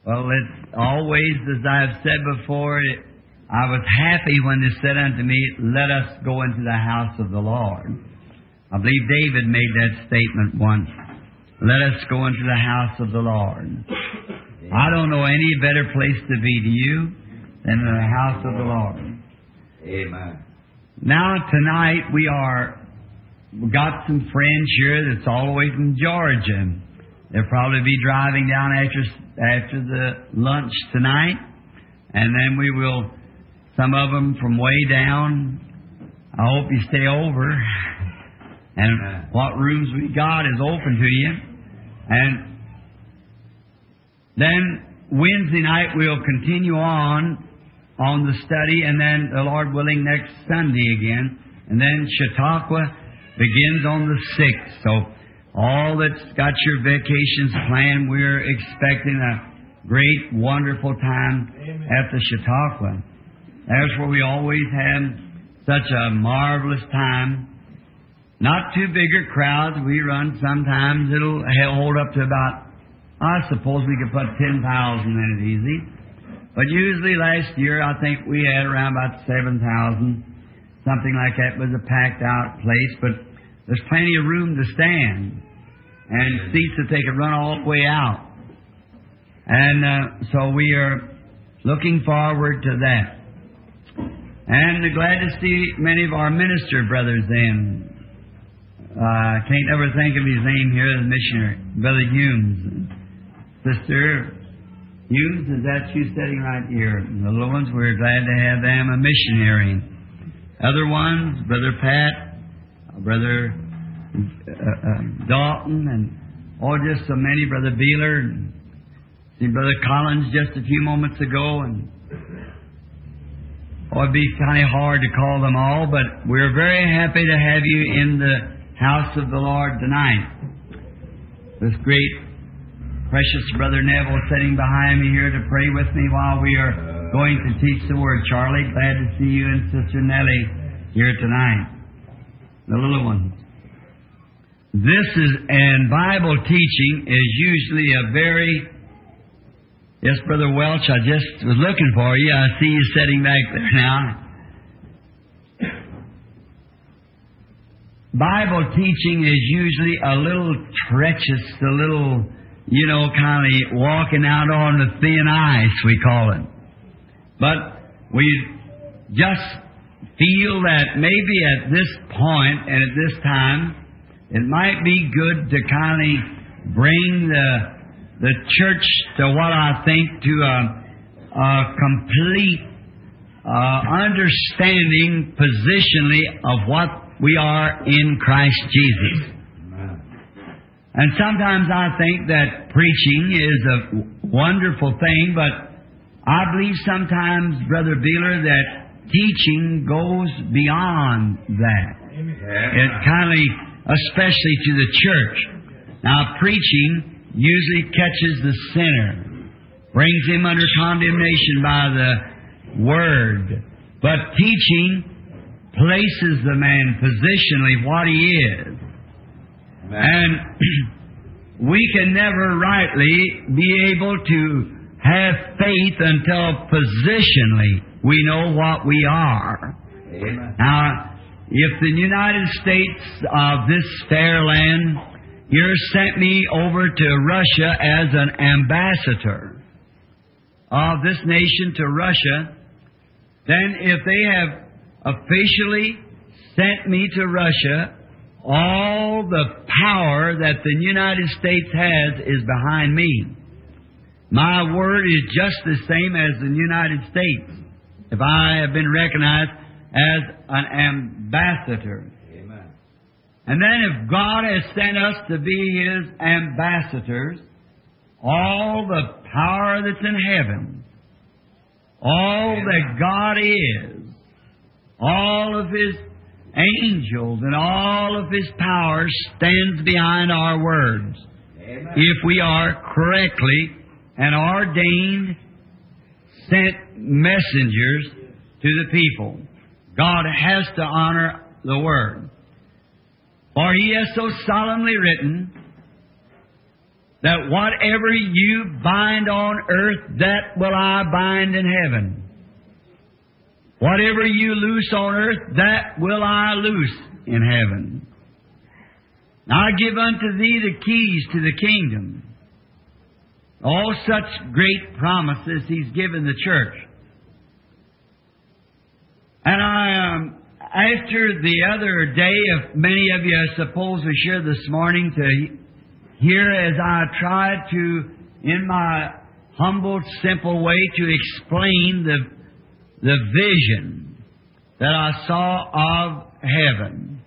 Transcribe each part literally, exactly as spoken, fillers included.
Well, it's always, as I've said before, it, I was happy when they said unto me, let us go into the house of the Lord. I believe David made that statement once. Let us go into the house of the Lord. I don't know any better place to be to you than in the house of the Lord. Amen. Now, tonight, we are, we got some friends here that's all the way from Georgia. They'll probably be driving down after, after the lunch tonight. And then we will, some of them from way down. I hope you stay over. And what rooms we got is open to you. And then Wednesday night we'll continue on on the study, and then, the Lord willing, next Sunday again. And then Chautauqua begins on the sixth. So all that's got your vacations planned, we're expecting a great, wonderful time Amen. At the Chautauqua. That's where we always have such a marvelous time. Not too big a crowds. We run sometimes. It'll hold up to about, I suppose we could put ten thousand in it easy. But usually last year, I think we had around about seven thousand. Something like that. It was a packed out place. But there's plenty of room to stand. And seats that they could run all the way out. And uh, so we are looking forward to that. And glad to see many of our minister brothers in. I uh, can't ever think of his name here, the missionary, Brother Humes. Sister Humes, is that you sitting right here? The little ones, we're glad to have them a missionary. Other ones, Brother Pat, Brother uh, uh, Dalton, and oh, just so many, Brother Beeler, and see Brother Collins just a few moments ago, and oh, it'd be kind of hard to call them all, but we're very happy to have you in the house of the Lord tonight. This great, precious Brother Neville sitting behind me here to pray with me while we are going to teach the Word. Charlie, glad to see you and Sister Nellie here tonight. The little ones. This is, and Bible teaching is usually a very, yes, Brother Welch, I just was looking for you. I see you sitting back there now. Bible teaching is usually a little treacherous, a little, you know, kind of walking out on the thin ice, we call it. But we just feel that maybe at this point and at this time, it might be good to kind of bring the the church to what I think to a, a complete uh, understanding positionally of what we are in Christ Jesus. Amen. And sometimes I think that preaching is a wonderful thing, but I believe sometimes, Brother Beeler, that teaching goes beyond that. Amen. It kind of, especially to the church. Now, preaching usually catches the sinner, brings him under condemnation by the Word. But teaching places the man positionally what he is. Amen. And we can never rightly be able to have faith until positionally we know what we are. Amen. Now, if the United States of this fair land here sent me over to Russia as an ambassador of this nation to Russia, then if they have officially sent me to Russia, all the power that the United States has is behind me. My word is just the same as the United States. If I have been recognized as an ambassador. Amen. And then if God has sent us to be His ambassadors, all the power that's in heaven, all Amen. That God is, all of His angels and all of His power stands behind our words. Amen. If we are correctly and ordained, sent messengers to the people. God has to honor the Word. For He has so solemnly written, that whatever you bind on earth, that will I bind in heaven. Whatever you loose on earth, that will I loose in heaven. I give unto thee the keys to the kingdom. All such great promises He's given the church. And I, um, after the other day, of many of you, I suppose, was here this morning to hear as I tried to, in my humble, simple way, to explain the the vision that I saw of heaven.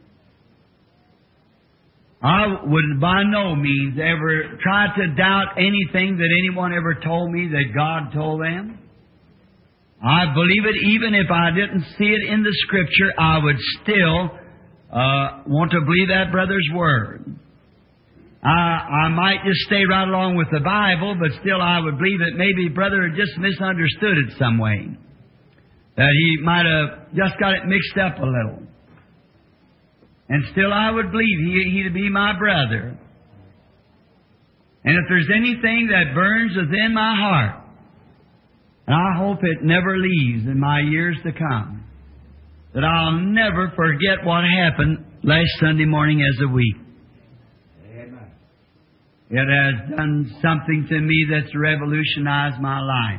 I would by no means ever try to doubt anything that anyone ever told me that God told them. I believe it even if I didn't see it in the Scripture, I would still uh, want to believe that brother's word. I, I might just stay right along with the Bible, but still I would believe that maybe brother had just misunderstood it some way. That he might have just got it mixed up a little. And still I would believe he, he'd be my brother. And if there's anything that burns within my heart, and I hope it never leaves in my years to come, that I'll never forget what happened last Sunday morning as a week. Amen. It has done something to me that's revolutionized my life.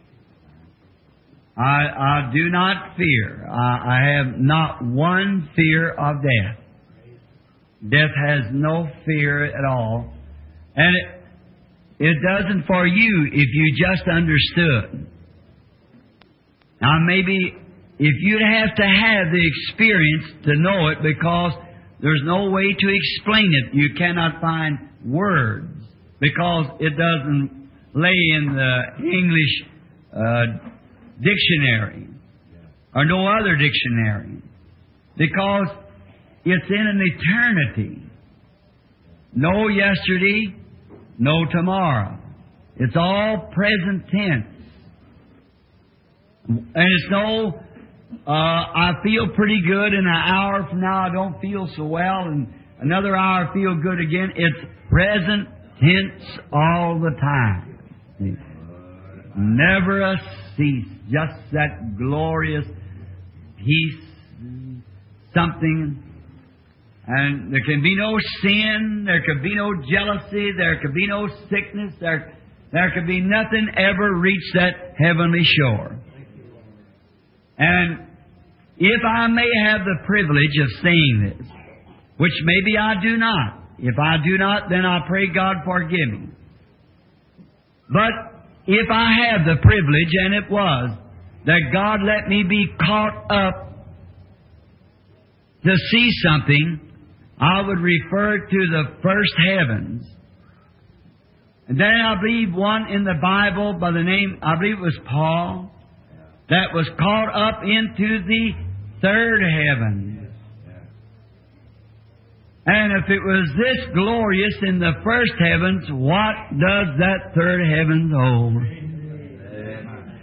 I, I do not fear. I, I have not one fear of death. Death has no fear at all. And it, it doesn't for you if you just understood. Now maybe if you'd have to have the experience to know it, because there's no way to explain it. You cannot find words because it doesn't lay in the English uh dictionary or no other dictionary, because it's in an eternity. No yesterday, no tomorrow. It's all present tense. And it's no, uh, I feel pretty good, and an hour from now I don't feel so well, and another hour I feel good again. It's present tense all the time. Never a cease. Just that glorious peace, something. And there can be no sin, there can be no jealousy, there can be no sickness, there, there can be nothing ever reach that heavenly shore. And if I may have the privilege of saying this, which maybe I do not, if I do not, then I pray God forgive me. But if I have the privilege, and it was, that God let me be caught up to see something, I would refer to the first heavens. And then I believe one in the Bible by the name, I believe it was Paul, that was caught up into the third heaven. And if it was this glorious in the first heavens, what does that third heaven hold? Amen.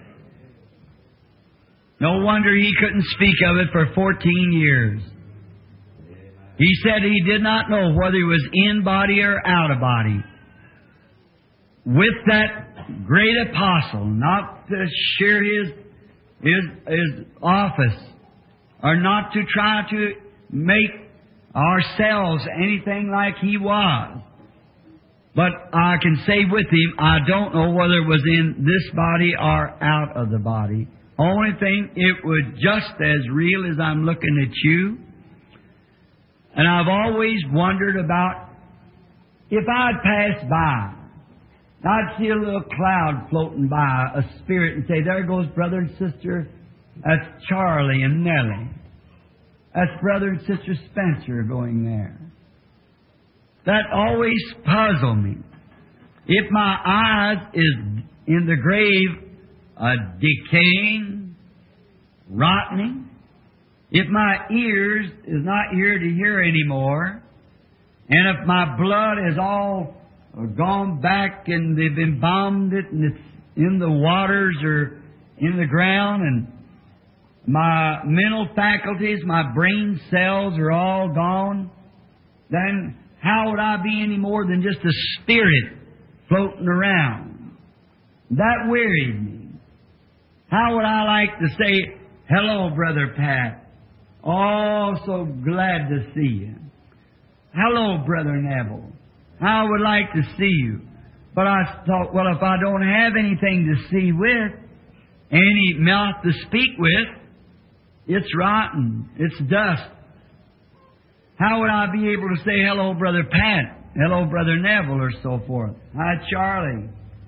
No wonder he couldn't speak of it for fourteen years. He said he did not know whether he was in body or out of body. With that great apostle, not to share his, his, his office, or not to try to make ourselves anything like he was. But I can say with him, I don't know whether it was in this body or out of the body. Only thing, it was just as real as I'm looking at you. And I've always wondered about if I'd pass by, I'd see a little cloud floating by, a spirit, and say, there goes brother and sister, that's Charlie and Nellie. That's brother and sister Spencer going there. That always puzzled me. If my eyes is in the grave uh, decaying, rotting, if my ears is not here to hear anymore, and if my blood is all gone back and they've embalmed it and it's in the waters or in the ground, and my mental faculties, my brain cells are all gone, then how would I be any more than just a spirit floating around? That wearied me. How would I like to say, hello, Brother Pat. Oh, so glad to see you. Hello, Brother Neville. I would like to see you. But I thought, well, if I don't have anything to see with, any mouth to speak with, it's rotten. It's dust. How would I be able to say, hello, Brother Pat, hello, Brother Neville, or so forth? Hi, Charlie.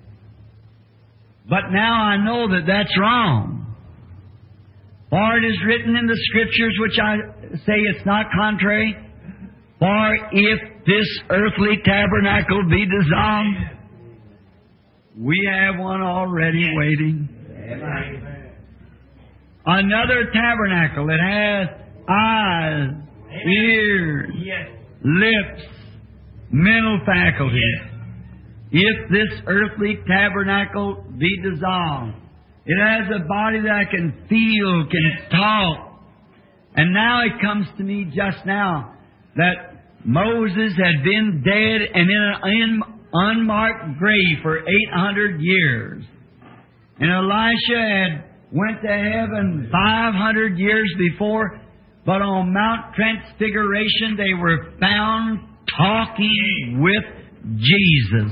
But now I know that that's wrong. For it is written in the Scriptures, which I say it's not contrary, for if this earthly tabernacle be dissolved, we have one already waiting. Amen. Another tabernacle that has eyes, ears, yes. lips, mental faculties. Yes. If this earthly tabernacle be dissolved, it has a body that can feel, can yes. talk. And now it comes to me just now that Moses had been dead and in an unmarked grave for eight hundred years. And Elisha had went to heaven five hundred years before, but on Mount Transfiguration they were found talking with Jesus.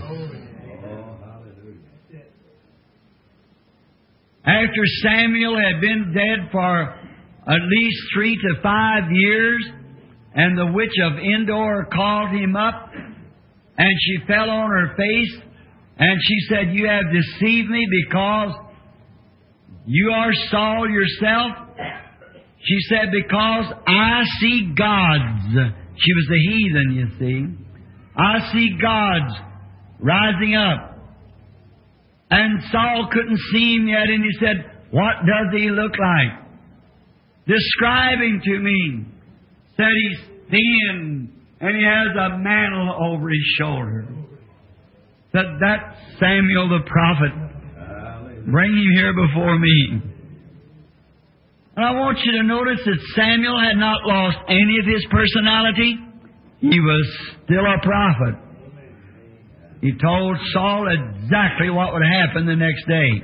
After Samuel had been dead for at least three to five years, and the witch of Endor called him up, and she fell on her face, and she said, you have deceived me because you are Saul yourself. She said, because I see gods. She was a heathen, you see. I see gods rising up. And Saul couldn't see him yet, and he said, what does he look like? Describing to me. Said he's thin, and he has a mantle over his shoulder. Said, that's Samuel the prophet. Bring him here before me. And I want you to notice that Samuel had not lost any of his personality. He was still a prophet. He told Saul exactly what would happen the next day.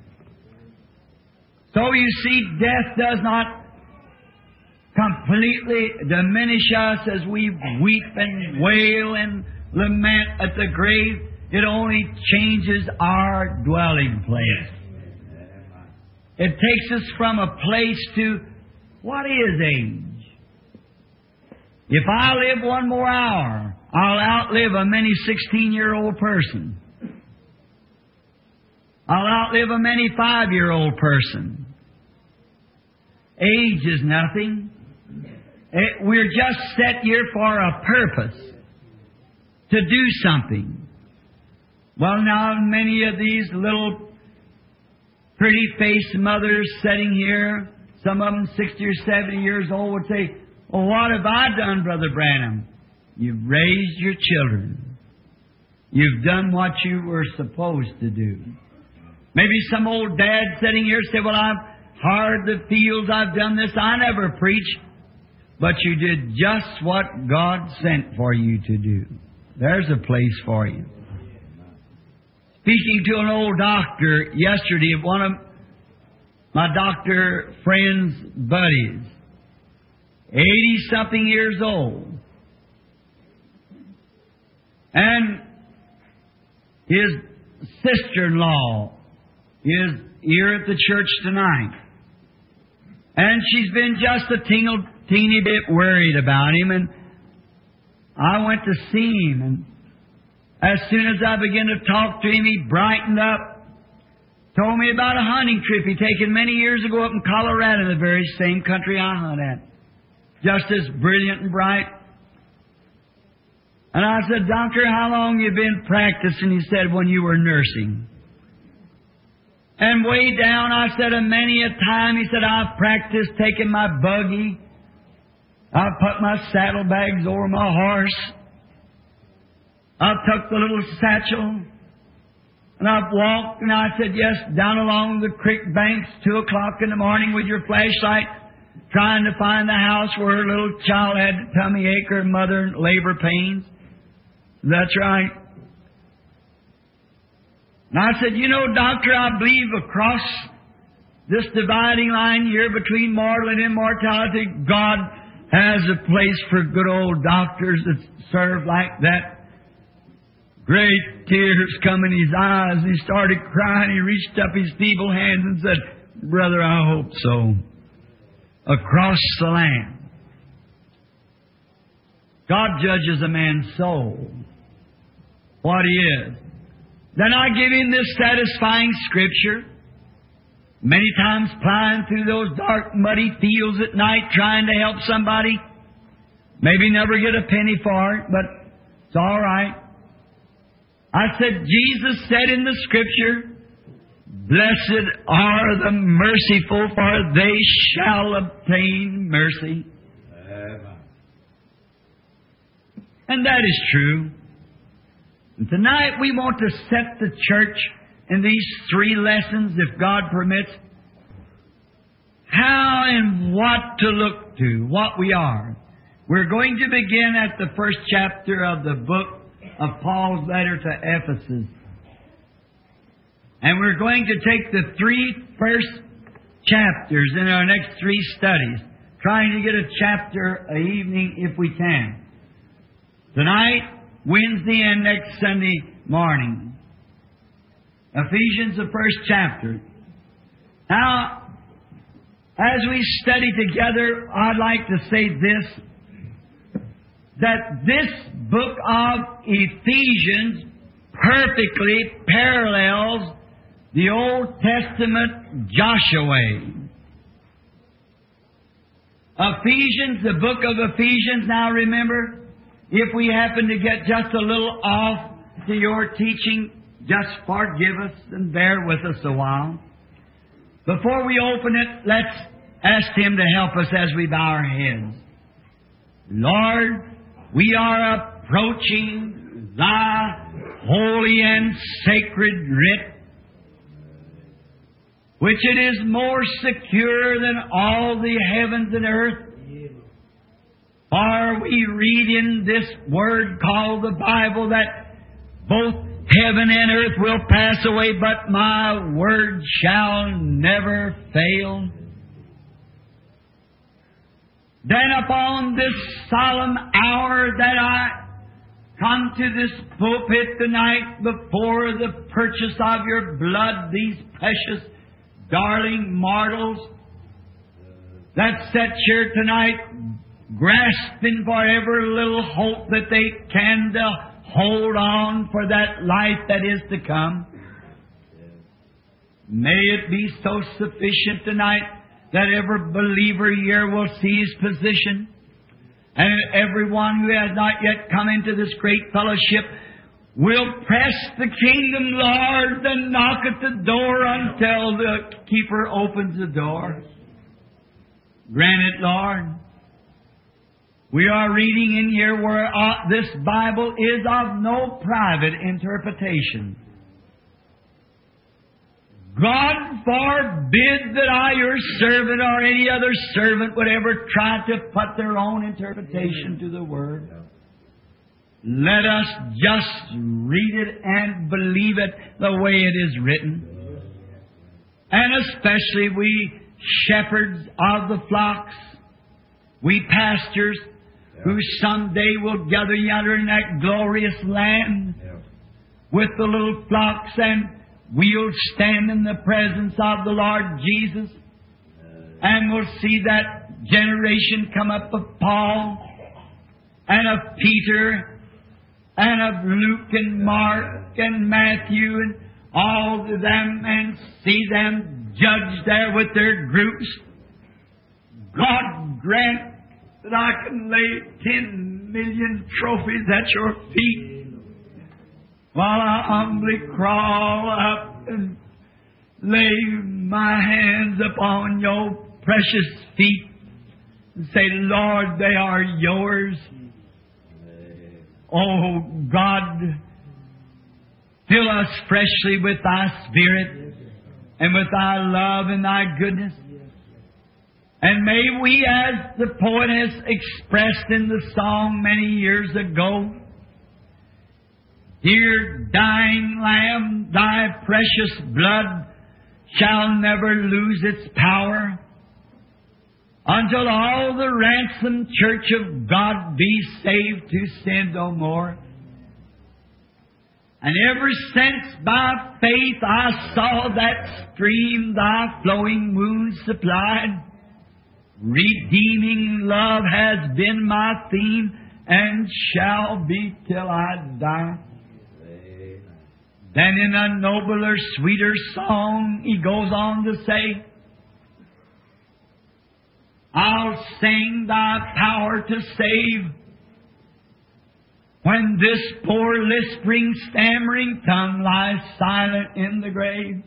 So you see, death does not completely diminish us as we weep and wail and lament at the grave. It only changes our dwelling place. It takes us from a place to, what is age? If I live one more hour, I'll outlive a many sixteen-year-old person. I'll outlive a many five-year-old person. Age is nothing. It, we're just set here for a purpose, to do something. Well, now many of these little pretty-faced mothers sitting here, some of them sixty or seventy years old, would say, well, what have I done, Brother Branham? You've raised your children. You've done what you were supposed to do. Maybe some old dad sitting here say, well, I've harrowed the fields, I've done this, I never preached. But you did just what God sent for you to do. There's a place for you. Speaking to an old doctor yesterday, one of my doctor friend's buddies, eighty-something years old. And his sister-in-law is here at the church tonight. And she's been just a tingle, teeny bit worried about him. And I went to see him. And as soon as I began to talk to him, he brightened up. Told me about a hunting trip he'd taken many years ago up in Colorado, the very same country I hunt at. Just as brilliant and bright. And I said, Doctor, how long you been practicing? He said, when you were nursing. And way down, I said, and many a time, he said, I've practiced taking my buggy. I've put my saddlebags over my horse. I've tucked the little satchel. And I've walked, and I said, yes, down along the creek banks, two o'clock in the morning with your flashlight, trying to find the house where her little child had tummy ache or mother labor pains. That's right. And I said, you know, Doctor, I believe across this dividing line here between mortal and immortality, God has a place for good old doctors that serve like that. Great tears come in his eyes. He started crying. He reached up his feeble hands and said, Brother, I hope so. Across the land. God judges a man's soul. What he is. Then I give him this satisfying Scripture. Many times plying through those dark, muddy fields at night trying to help somebody. Maybe never get a penny for it, but it's all right. I said, Jesus said in the Scripture, Blessed are the merciful, for they shall obtain mercy. Amen. And that is true. And tonight we want to set the church in these three lessons, if God permits, how and what to look to, what we are. We're going to begin at the first chapter of the book of Paul's letter to Ephesus. And we're going to take the three first chapters in our next three studies, trying to get a chapter a evening if we can. Tonight, Wednesday, and next Sunday morning. Ephesians, the first chapter. Now, as we study together, I'd like to say this, that this book of Ephesians perfectly parallels the Old Testament Joshua. Ephesians, the book of Ephesians, now remember, if we happen to get just a little off to your teaching, just forgive us and bear with us a while. Before we open it, let's ask Him to help us as we bow our heads. Lord, we are approaching Thy holy and sacred writ, which it is more secure than all the heavens and earth. For we read in this word called the Bible that both heaven and earth will pass away, but my word shall never fail. Then upon this solemn hour that I come to this pulpit tonight before the purchase of your blood, these precious, darling mortals that sit here tonight grasping for every little hope that they can to hold on for that life that is to come. May it be so sufficient tonight that every believer here will see his position, and everyone who has not yet come into this great fellowship will press the kingdom, Lord, and knock at the door until the keeper opens the door. Grant it, Lord. We are reading in here where uh, this Bible is of no private interpretation. God forbid that I, your servant, or any other servant would ever try to put their own interpretation to the Word. Let us just read it and believe it the way it is written. And especially we shepherds of the flocks, we pastors, who someday will gather yonder in that glorious land with the little flocks, and we'll stand in the presence of the Lord Jesus, and we'll see that generation come up of Paul and of Peter and of Luke and Mark and Matthew and all of them, and see them judged there with their groups. God grant that I can lay ten million trophies at your feet while I humbly crawl up and lay my hands upon your precious feet and say, Lord, they are yours. Oh, God, fill us freshly with Thy Spirit and with Thy love and Thy goodness. And may we, as the poet has expressed in the song many years ago, Dear dying Lamb, Thy precious blood shall never lose its power until all the ransomed church of God be saved to sin no more. And ever since by faith I saw that stream Thy flowing wounds supplied, redeeming love has been my theme and shall be till I die. Then in a nobler, sweeter song he goes on to say, I'll sing Thy power to save when this poor lisping, stammering tongue lies silent in the grave.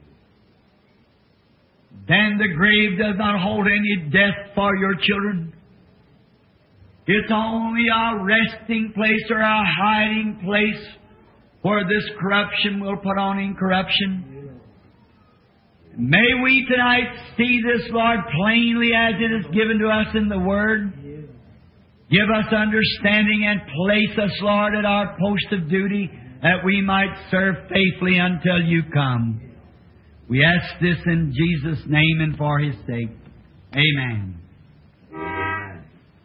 Then the grave does not hold any death for your children. It's only a resting place or a hiding place where this corruption will put on incorruption. May we tonight see this, Lord, plainly as it is given to us in the Word. Give us understanding and place us, Lord, at our post of duty that we might serve faithfully until You come. We ask this in Jesus' name and for His sake. Amen. Amen.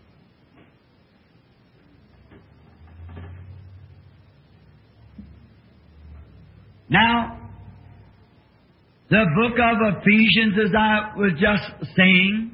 Now, the book of Ephesians, as I was just saying,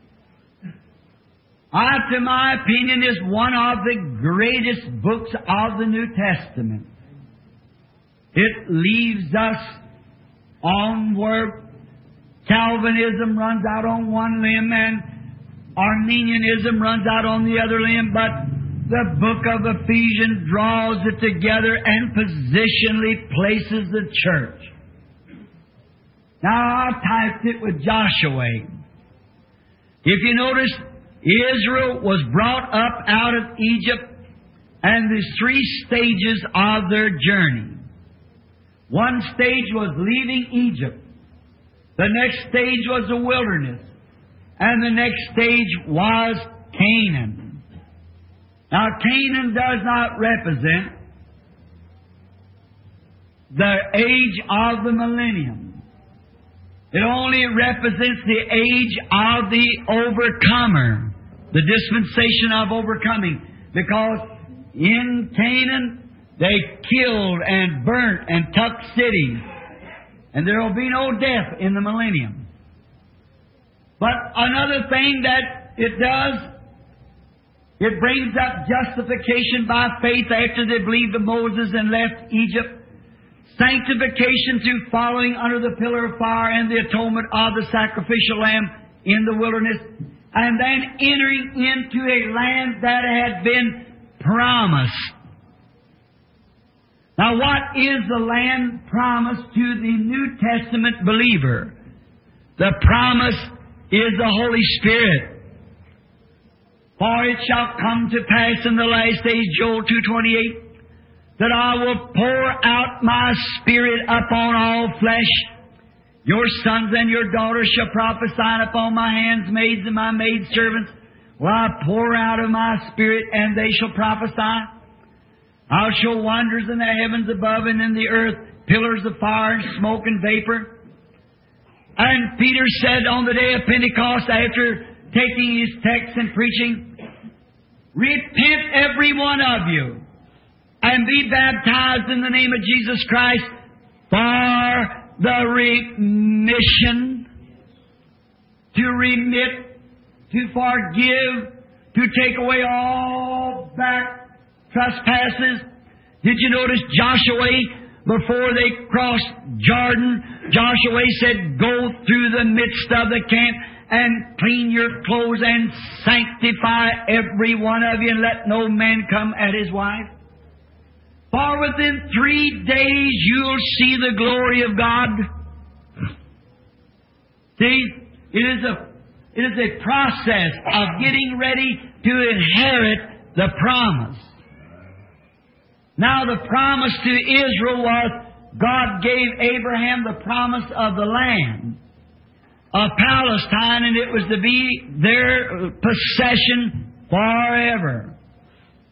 I, to my opinion, is one of the greatest books of the New Testament. It leaves us on where Calvinism runs out on one limb and Arminianism runs out on the other limb, but the book of Ephesians draws it together and positionally places the church. Now, I typed it with Joshua. If you notice, Israel was brought up out of Egypt, and there's three stages of their journey. One stage was leaving Egypt. The next stage was the wilderness. And the next stage was Canaan. Now, Canaan does not represent the age of the millennium. It only represents the age of the overcomer, the dispensation of overcoming. Because in Canaan, they killed and burnt and took cities. And there will be no death in the millennium. But another thing that it does, it brings up justification by faith after they believed in Moses and left Egypt. Sanctification through following under the pillar of fire and the atonement of the sacrificial lamb in the wilderness. And then entering into a land that had been promised. Now, what is the land promised to the New Testament believer? The promise is the Holy Spirit. For it shall come to pass in the last days, Joel two twenty-eight, that I will pour out my Spirit upon all flesh. Your sons and your daughters shall prophesy, and upon my handmaids and my maidservants will I pour out of my Spirit, and they shall prophesy. I'll show wonders in the heavens above and in the earth, pillars of fire and smoke and vapor. And Peter said on the day of Pentecost, after taking his text and preaching, repent every one of you, and be baptized in the name of Jesus Christ for the remission, to remit, to forgive, to take away all back trespasses. Did you notice Joshua, before they crossed Jordan, Joshua said, go through the midst of the camp and clean your clothes and sanctify every one of you, and let no man come at his wife. For within three days you'll see the glory of God. See, it is a it is a process of getting ready to inherit the promise. Now, the promise to Israel was God gave Abraham the promise of the land of Palestine, and it was to be their possession forever.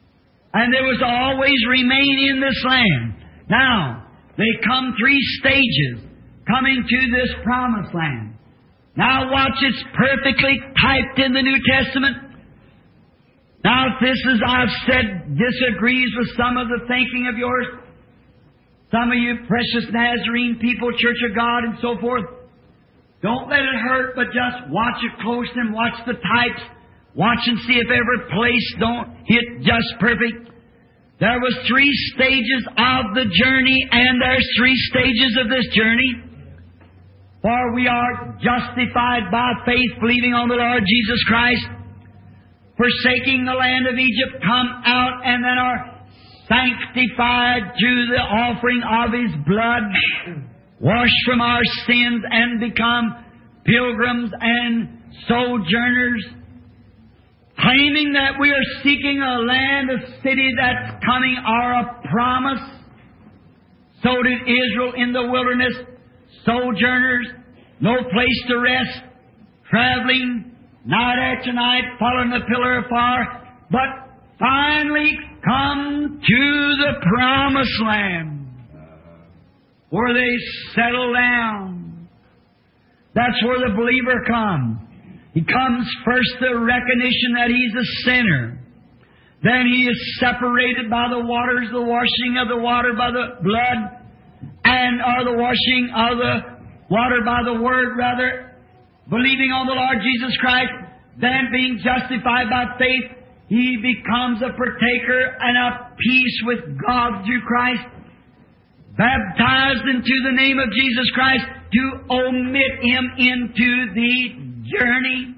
And they was to always remain in this land. Now, they come three stages coming to this promised land. Now watch, it's perfectly typed in the New Testament. Now if this is, I've said, disagrees with some of the thinking of yours, some of you precious Nazarene people, Church of God and so forth, don't let it hurt, but just watch it close and watch the types. Watch and see if every place don't hit just perfect. There was three stages of the journey, and there's three stages of this journey. For we are justified by faith, believing on the Lord Jesus Christ, forsaking the land of Egypt, come out, and then are sanctified through the offering of His blood, washed from our sins, and become pilgrims and sojourners, claiming that we are seeking a land, a city that's coming, or a promise. So did Israel in the wilderness. Sojourners, no place to rest, traveling night after night, following the pillar of fire, but finally come to the promised land where they settle down. That's where the believer comes. He comes first to recognition that he's a sinner. Then he is separated by the waters, the washing of the water by the blood, and or the washing of the water by the Word, rather, believing on the Lord Jesus Christ, then being justified by faith, he becomes a partaker and a peace with God through Christ, baptized into the name of Jesus Christ to omit Him into the journey.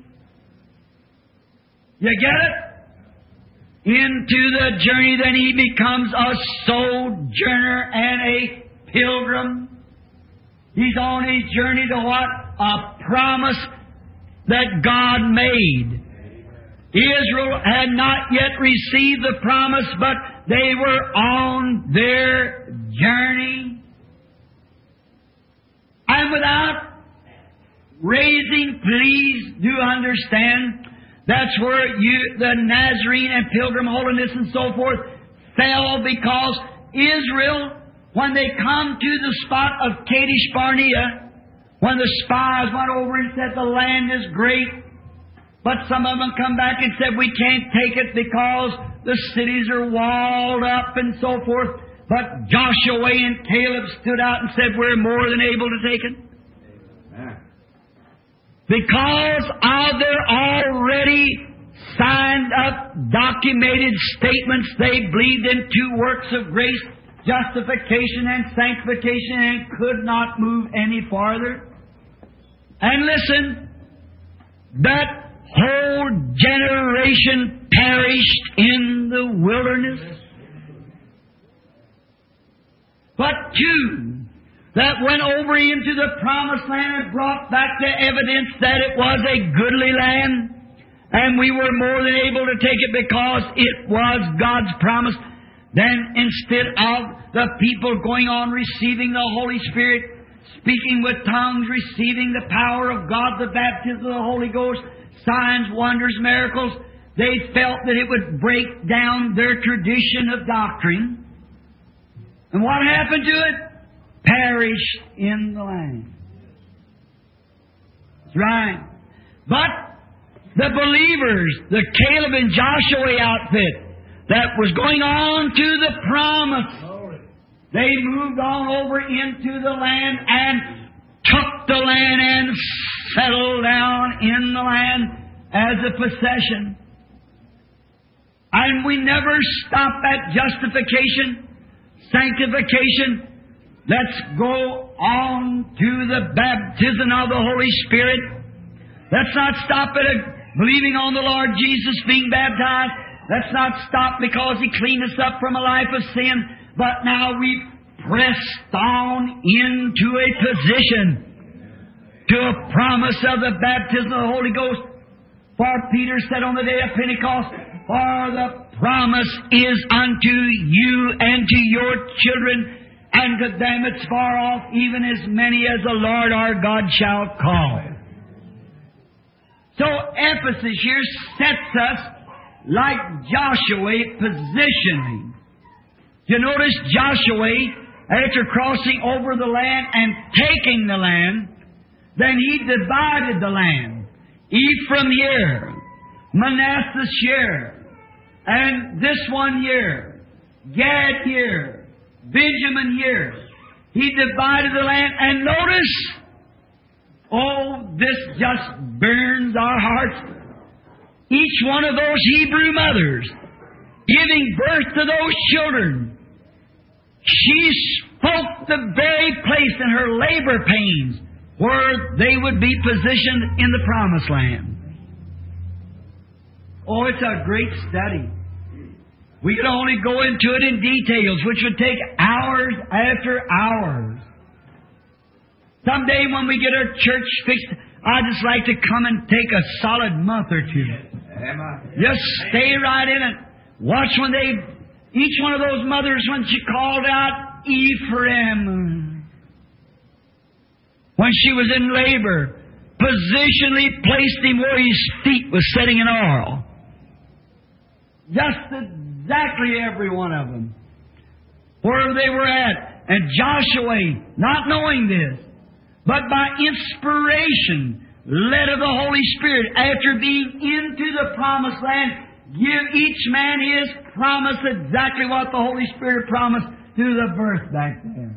You get it? Into the journey, then he becomes a sojourner and a pilgrim. He's on his journey to what? A promise that God made. Israel had not yet received the promise, but they were on their journey. And without raising, please do understand, that's where you, the Nazarene and Pilgrim holiness and so forth fell, because Israel, when they come to the spot of Kadesh Barnea, when the spies went over and said the land is great, but some of them come back and said we can't take it because the cities are walled up and so forth. But Joshua and Caleb stood out and said we're more than able to take it. Amen. Because of their already signed up, documented statements, they believed in two works of grace, justification and sanctification, and could not move any farther. And listen, that whole generation perished in the wilderness. But two that went over into the promised land and brought back the evidence that it was a goodly land, and we were more than able to take it because it was God's promise. Then instead of the people going on receiving the Holy Spirit, speaking with tongues, receiving the power of God, the baptism of the Holy Ghost, signs, wonders, miracles, they felt that it would break down their tradition of doctrine. And what happened to it? Perished in the land. That's right. But the believers, the Caleb and Joshua outfit that was going on to the promise, they moved on over into the land and took the land and settled down in the land as a possession. And we never stop at justification, sanctification. Let's go on to the baptism of the Holy Spirit. Let's not stop at a believing on the Lord Jesus, being baptized. Let's not stop because He cleaned us up from a life of sin. But now we've pressed on into a position to a promise of the baptism of the Holy Ghost. For Peter said on the day of Pentecost, for the promise is unto you and to your children, and to them it's far off, even as many as the Lord our God shall call. So Ephesus here sets us like Joshua positionally. You notice Joshua, after crossing over the land and taking the land, then he divided the land. Ephraim here, Manasseh here, and this one here, Gad here, Benjamin here. He divided the land, and notice, oh, this just burns our hearts. Each one of those Hebrew mothers giving birth to those children, she spoke the very place in her labor pains where they would be positioned in the Promised Land. Oh, it's a great study. We could only go into it in details, which would take hours after hours. Someday when we get our church fixed, I'd just like to come and take a solid month or two. Just stay right in it. Watch when they, each one of those mothers, when she called out Ephraim, when she was in labor, positionally placed him where his feet was setting in oil. Just exactly every one of them. Where they were at. And Joshua, not knowing this, but by inspiration, led of the Holy Spirit, after being into the Promised Land, give each man his promise, exactly what the Holy Spirit promised through the birth back there.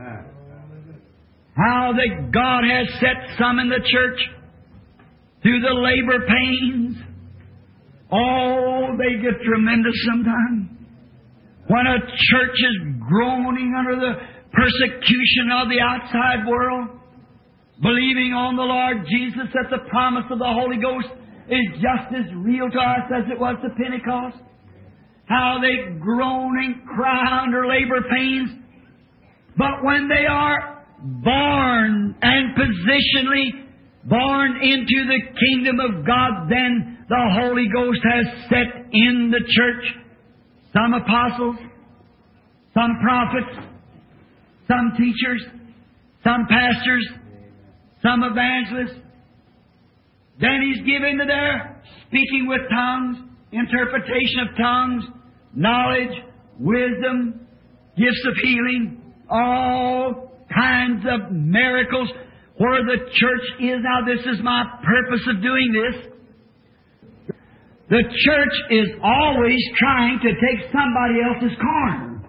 How that God has set some in the church through the labor pains. Oh, they get tremendous sometimes. When a church is groaning under the persecution of the outside world, believing on the Lord Jesus that the promise of the Holy Ghost is just as real to us as it was to Pentecost. How they groan and cry under labor pains. But when they are born and positionally born into the kingdom of God, then the Holy Ghost has set in the church some apostles, some prophets, some teachers, some pastors, some evangelists. Then He's given to their speaking with tongues, interpretation of tongues, knowledge, wisdom, gifts of healing, all kinds of miracles. Where the church is now, this is my purpose of doing this. The church is always trying to take somebody else's corner.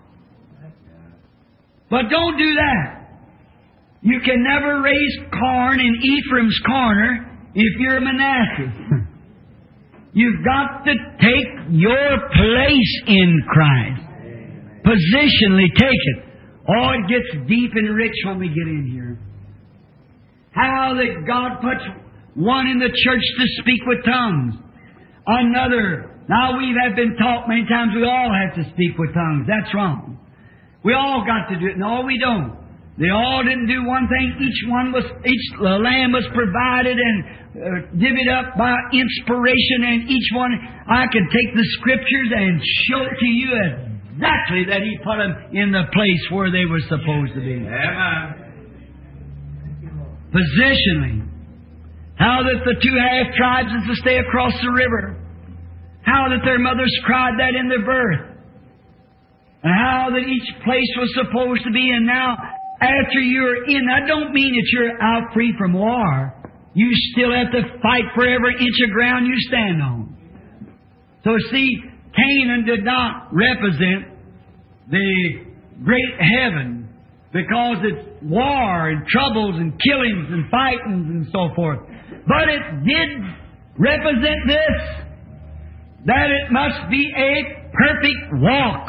But don't do that. You can never raise corn in Ephraim's corner if you're Manasseh. You've got to take your place in Christ. Positionally take it. Oh, it gets deep and rich when we get in here. How that God puts one in the church to speak with tongues. Another. Now we have been taught many times we all have to speak with tongues. That's wrong. We all got to do it. No, we don't. They all didn't do one thing. Each one was, each lamb was provided and uh, divvied up by inspiration, and each one, I can take the Scriptures and show it to you exactly that He put them in the place where they were supposed to be. Amen. Positionally. How that the two half tribes is to stay across the river. How that their mothers cried that in their birth. And how that each place was supposed to be. And now, after you're in, that don't mean that you're out free from war. You still have to fight for every inch of ground you stand on. So see, Canaan did not represent the great heaven, because it's war and troubles and killings and fightings and so forth. But it did represent this, that it must be a perfect walk.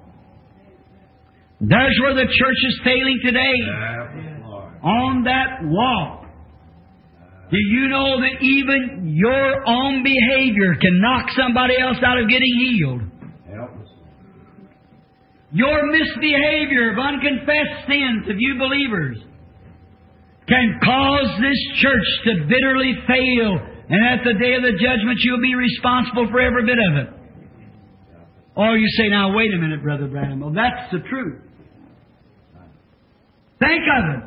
There's where the church is failing today. On that walk. Do you know that even your own behavior can knock somebody else out of getting healed? Your misbehavior of unconfessed sins of you believers can cause this church to bitterly fail, and at the day of the judgment you'll be responsible for every bit of it. Or you say, now wait a minute, Brother Branham. Well, that's the truth. Think of it.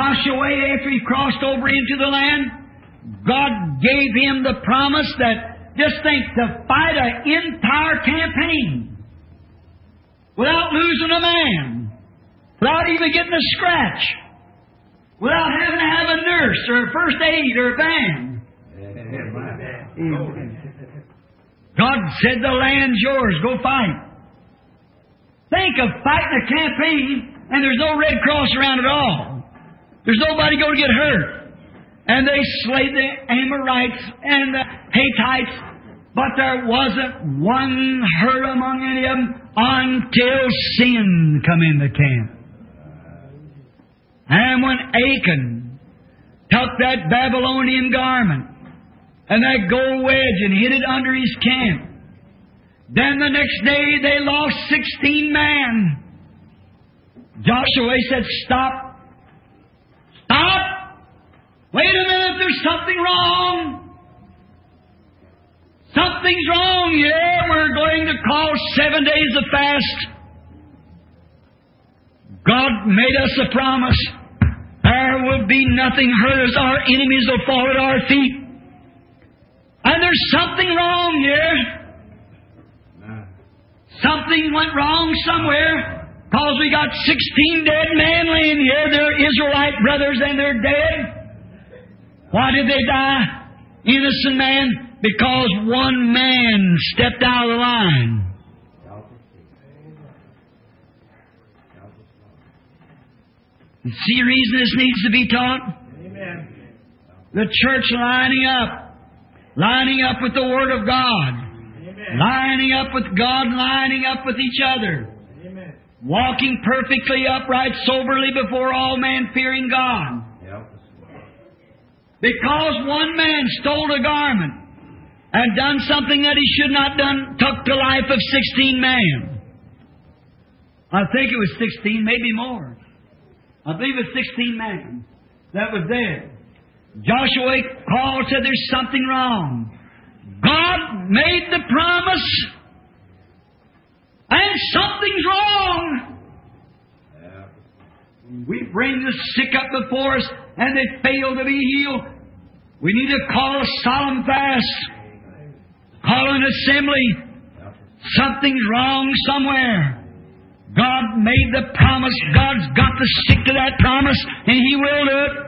Joshua, after he crossed over into the land, God gave him the promise that Just think, to fight an entire campaign without losing a man, without even getting a scratch, without having to have a nurse or a first aid or a band. God said, the land's yours, go fight. Think of fighting a campaign and there's no Red Cross around at all. There's nobody going to get hurt. And they slayed the Amorites and the Hittites, but there wasn't one hurt among any of them until sin come in the camp. And when Achan took that Babylonian garment and that gold wedge and hid it under his camp, then the next day they lost sixteen men. Joshua said, stop. Stop! Wait a minute, there's something wrong. Something's wrong here. We're going to call seven days of fast. God made us a promise. There will be nothing hurt us. Our enemies will fall at our feet. And there's something wrong here. Something went wrong somewhere. Because we got sixteen dead men laying here. They're Israelite brothers and they're dead. Why did they die? Innocent man. Because one man stepped out of the line. You see the reason this needs to be taught? Amen. The church lining up. Lining up with the Word of God. Amen. Lining up with God, lining up with each other. Amen. Walking perfectly upright, soberly before all men, fearing God. Yep. Because one man stole a garment and done something that he should not done, took the life of sixteen men. I think it was sixteen, maybe more. I believe it was sixteen men that was there. Joshua called, said there's something wrong. God made the promise, and something's wrong. We bring the sick up before us, and they fail to be healed. We need to call a solemn fast, call an assembly. Something's wrong somewhere. God made the promise. God's got to stick to that promise, and He will do it.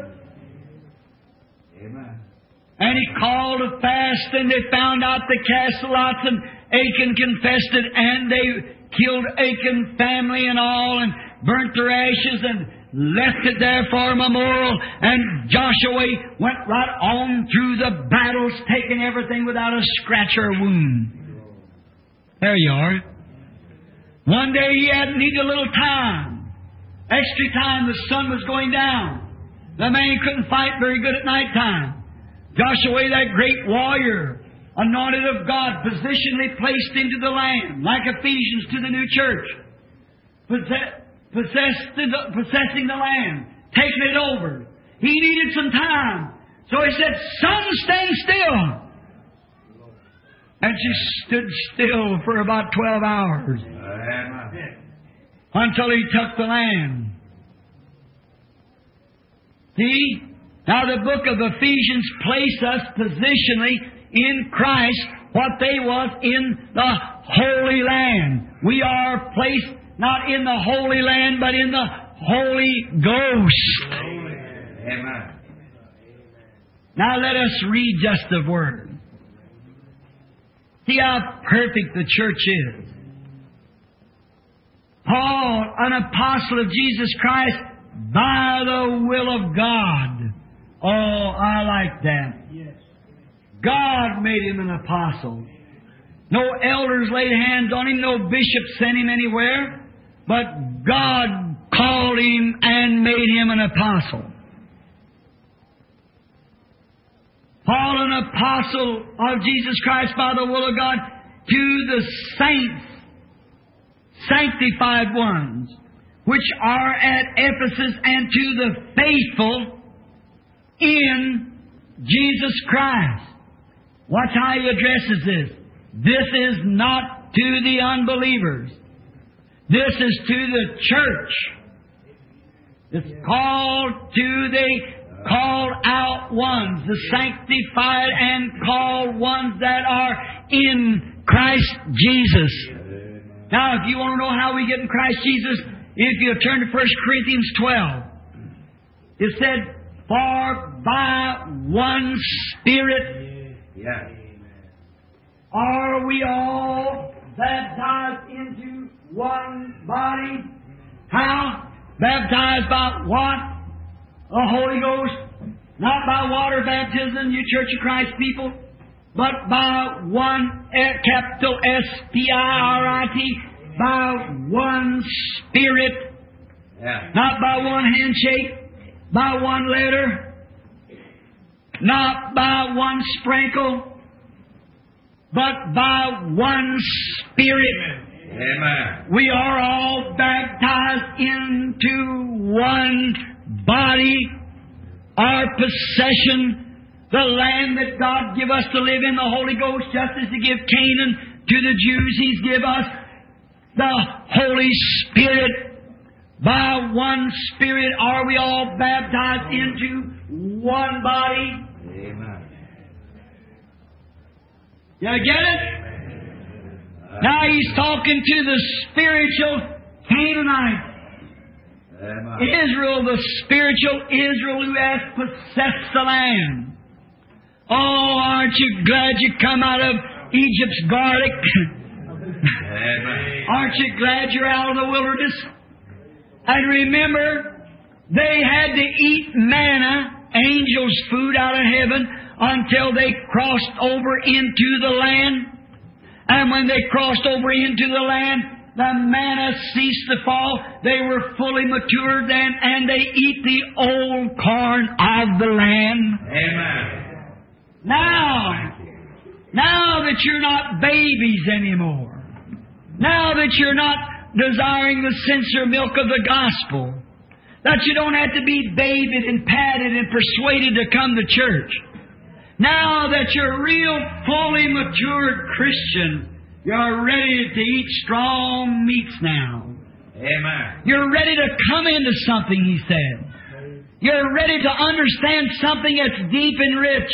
Amen. And He called a fast, and they found out they cast lots, and Achan confessed it, and they killed Achan's family and all, and burnt their ashes, and left it there for a memorial. And Joshua went right on through the battles, taking everything without a scratch or a wound. There you are. One day he had needed a little time. Extra time, the sun was going down. The man couldn't fight very good at night time. Joshua, that great warrior, anointed of God, positionally placed into the land, like Ephesians to the new church. Possessed the, possessing the land, taking it over. He needed some time. So he said, sun, stand still. And she stood still for about twelve hours. Until he took the land. See? Now the book of Ephesians placed us positionally in Christ, what they was in the Holy Land. We are placed not in the Holy Land, but in the Holy Ghost. Amen. Now let us read just the Word. See how perfect the church is. Paul, an apostle of Jesus Christ, by the will of God. Oh, I like that. Yes. God made him an apostle. No elders laid hands on him, no bishop sent him anywhere, but God called him and made him an apostle. Paul, an apostle of Jesus Christ by the will of God, to the saints, sanctified ones, which are at Ephesus, and to the faithful in Jesus Christ. Watch how he addresses this. This is not to the unbelievers. This is to the church. It's called to the called out ones, the sanctified and called ones that are in Christ Jesus. Now, if you want to know how we get in Christ Jesus, if you turn to First Corinthians twelve, it said, for by one Spirit are we all baptized into one body. How? Baptized by what? The Holy Ghost. Not by water baptism, you Church of Christ people, but by one, capital S P I R I T, by one Spirit. Yeah. Not by one handshake, by one letter, not by one sprinkle, but by one Spirit. Amen. We are all baptized into one body, our possession, the land that God give us to live in, the Holy Ghost, just as He give Canaan to the Jews, He's give us the Holy Spirit. By one Spirit are we all baptized into one body. Amen. You get it? Now He's talking to the spiritual Canaanites. Amen. Israel, the spiritual Israel who has possessed the land. Oh, aren't you glad you come out of Egypt's garlic? Amen. Aren't you glad you're out of the wilderness? And remember, they had to eat manna, angels' food out of heaven, until they crossed over into the land. And when they crossed over into the land, the manna ceased to fall. They were fully matured then, and they eat the old corn of the land. Amen. Now, now that you're not babies anymore, now that you're not desiring the sincere milk of the gospel, that you don't have to be bathed and patted and persuaded to come to church. Now that you're a real, fully matured Christian, you're ready to eat strong meats now. Amen. You're ready to come into something, He said. You're ready to understand something that's deep and rich.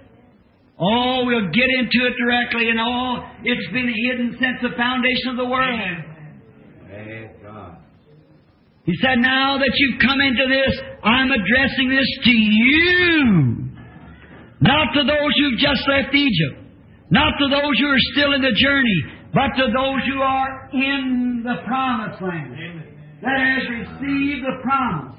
Oh, we'll get into it directly, and oh, it's been hidden since the foundation of the world. Praise God. He said, now that you've come into this, I'm addressing this to you. Not to those who've just left Egypt. Not to those who are still in the journey. But to those who are in the promised land. That has received the promise.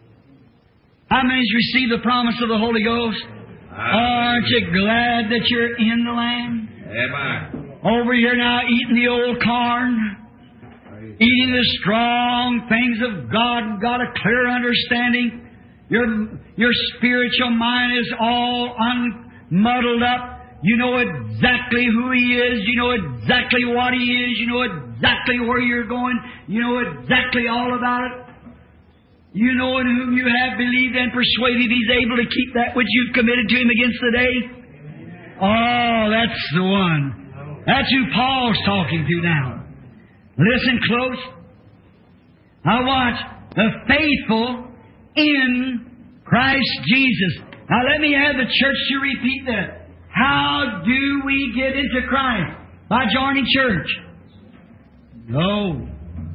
How many's received the promise of the Holy Ghost? Aren't you glad that you're in the land? Amen. Over here now eating the old corn. Eating the strong things of God. Got a clear understanding. Your, your spiritual mind is all unmuddled up. You know exactly who He is. You know exactly what He is. You know exactly where you're going. You know exactly all about it. You know in whom you have believed and persuaded He's able to keep that which you've committed to Him against the day. Oh, that's the one. That's who Paul's talking to now. Listen close. Now watch. The faithful in Christ Jesus. Now let me have the church to repeat that. How do we get into Christ? By joining church? No.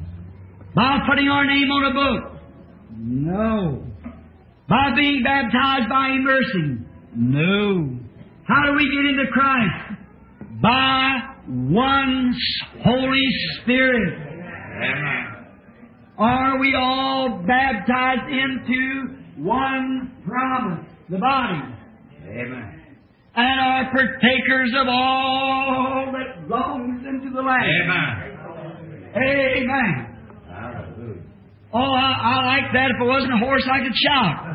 By putting our name on a book? No. By being baptized by immersing? No. How do we get into Christ? By one Holy Spirit. Amen. Are we all baptized into one promise? The body. Amen. And are partakers of all that belongs into the land. Amen. Amen. Hallelujah. Oh, I, I like that. If it wasn't a horse, I could shout.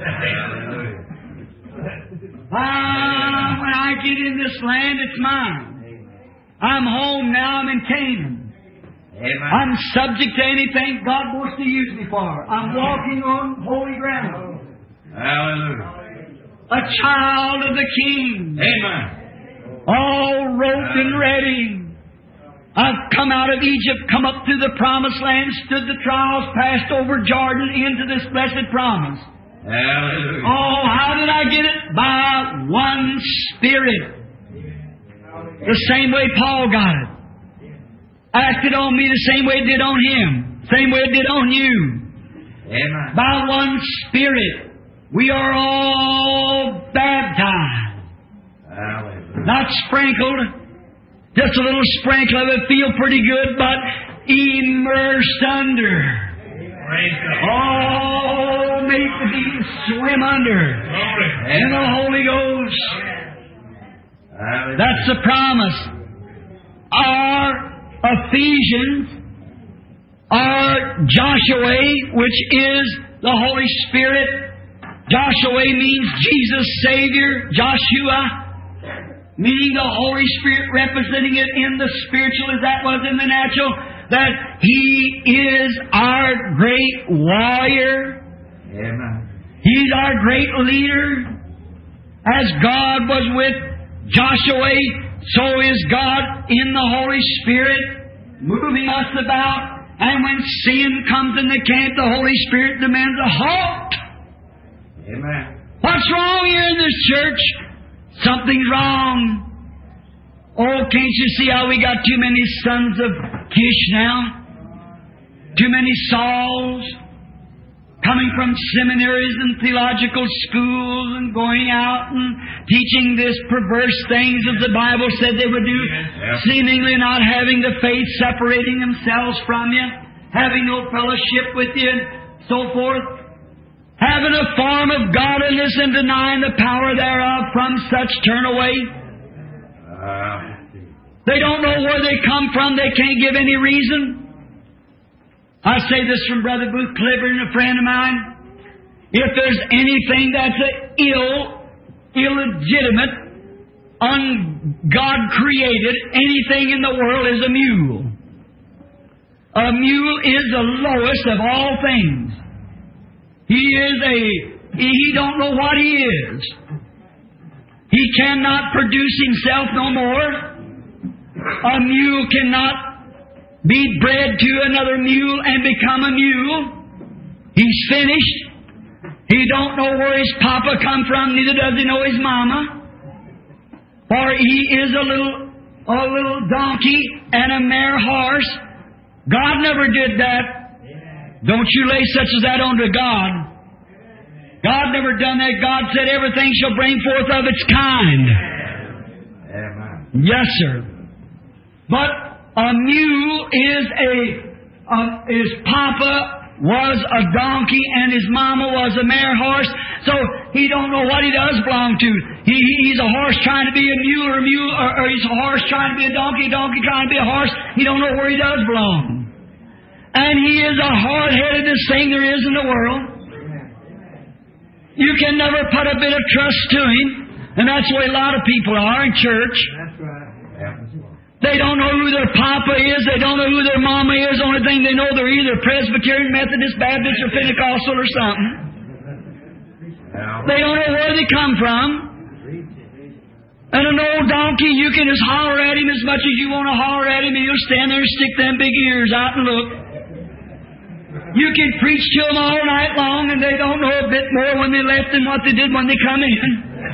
Ah, when I get in this land, it's mine. I'm home now. I'm in Canaan. Amen. I'm subject to anything God wants to use me for. I'm walking on holy ground. Hallelujah. A child of the King. Amen. All robed and ready. I've come out of Egypt, come up through the promised land, stood the trials, passed over Jordan into this blessed promise. Hallelujah. Oh, how did I get it? By one Spirit. The same way Paul got it. Acted on me the same way it did on him. Same way it did on you. Amen. By one Spirit. We are all baptized. Hallelujah. Not sprinkled. Just a little sprinkle of it, feel pretty good, but immersed under. Oh, make the people swim under in the Holy Ghost. That's the promise. Our Ephesians, our Joshua, which is the Holy Spirit. Joshua means Jesus Savior. Joshua meaning the Holy Spirit, representing it in the spiritual as that was in the natural, that He is our great warrior. Amen. He's our great leader. As God was with Joshua, so is God in the Holy Spirit, moving us about. And when sin comes in the camp, the Holy Spirit demands a halt. Amen. What's wrong here in this church? Something's wrong. Oh, can't you see how we got too many sons of Kish now? Too many Sauls coming from seminaries and theological schools and going out and teaching this perverse things as the Bible said they would do, yeah. Seemingly not having the faith, separating themselves from you, having no fellowship with you, and so forth. Having a form of godliness and denying the power thereof, from such turn away. Uh, they don't know where they come from. They can't give any reason. I say this from Brother Booth Clifford, a friend of mine. If there's anything that's a ill, illegitimate, un-God-created, anything in the world is a mule. A mule is the lowest of all things. He is a, he don't know what he is. He cannot produce himself no more. A mule cannot be bred to another mule and become a mule. He's finished. He don't know where his papa come from, neither does he know his mama. For he is a little, a little donkey and a mare horse. God never did that. Don't you lay such as that onto God. God never done that. God said everything shall bring forth of its kind. Amen. Yes, sir. But a mule is a, a his papa was a donkey and his mama was a mare horse. So he don't know what he does belong to. He, he's a horse trying to be a mule, or a mule, or, or he's a horse trying to be a donkey, a donkey trying to be a horse. He don't know where he does belong. And he is the hard-headedest thing there is in the world. You can never put a bit of trust to him. And that's the way a lot of people are in church. That's right. They don't know who their papa is. They don't know who their mama is. The only thing they know, they're either Presbyterian, Methodist, Baptist, or Pentecostal or something. They don't know where they come from. And an old donkey, you can just holler at him as much as you want to holler at him, and he'll stand there and stick them big ears out and look. You can preach to them all night long, and they don't know a bit more when they left than what they did when they come in.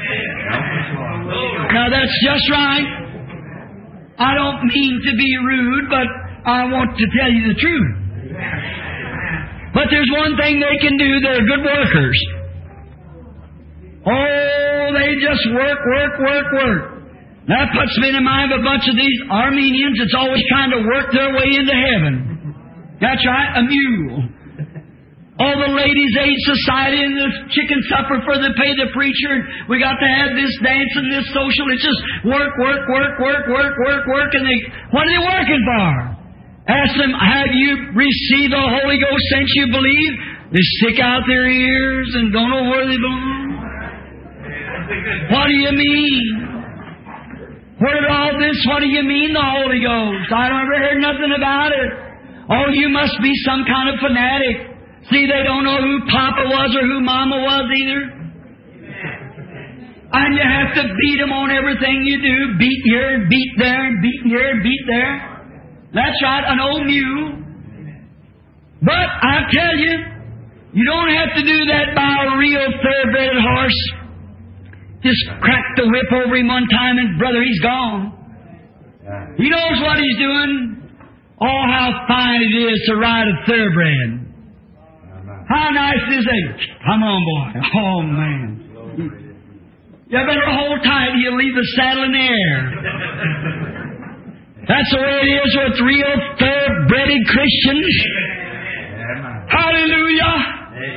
Now that's just right. I don't mean to be rude, but I want to tell you the truth. But there's one thing they can do. They're good workers. Oh, they just work, work, work, work. That puts me in mind of a bunch of these Armenians that's always trying to work their way into heaven. That's right, a mule. All the ladies' aid society and this chicken supper for the pay the preacher. And we got to have this dance and this social. It's just work, work, work, work, work, work, work. And they, what are they working for? Ask them, have you received the Holy Ghost since you believe? They stick out their ears and don't know where they belong. What do you mean? Where did all this, what do you mean the Holy Ghost? I never heard nothing about it. Oh, you must be some kind of fanatic. See, they don't know who Papa was or who Mama was either. And you have to beat them on everything you do. Beat here and beat there and beat here and beat there. That's right, an old mule. But I tell you, you don't have to do that by real thoroughbred horse. Just cracked the whip over him one time, and brother, he's gone. He knows what he's doing. Oh, how fine it is to ride a thoroughbred. How nice is it? Come on, boy. Oh, man. You better hold tight. He'll leave the saddle in the air. That's the way it is with real thoroughbred Christians. Hallelujah.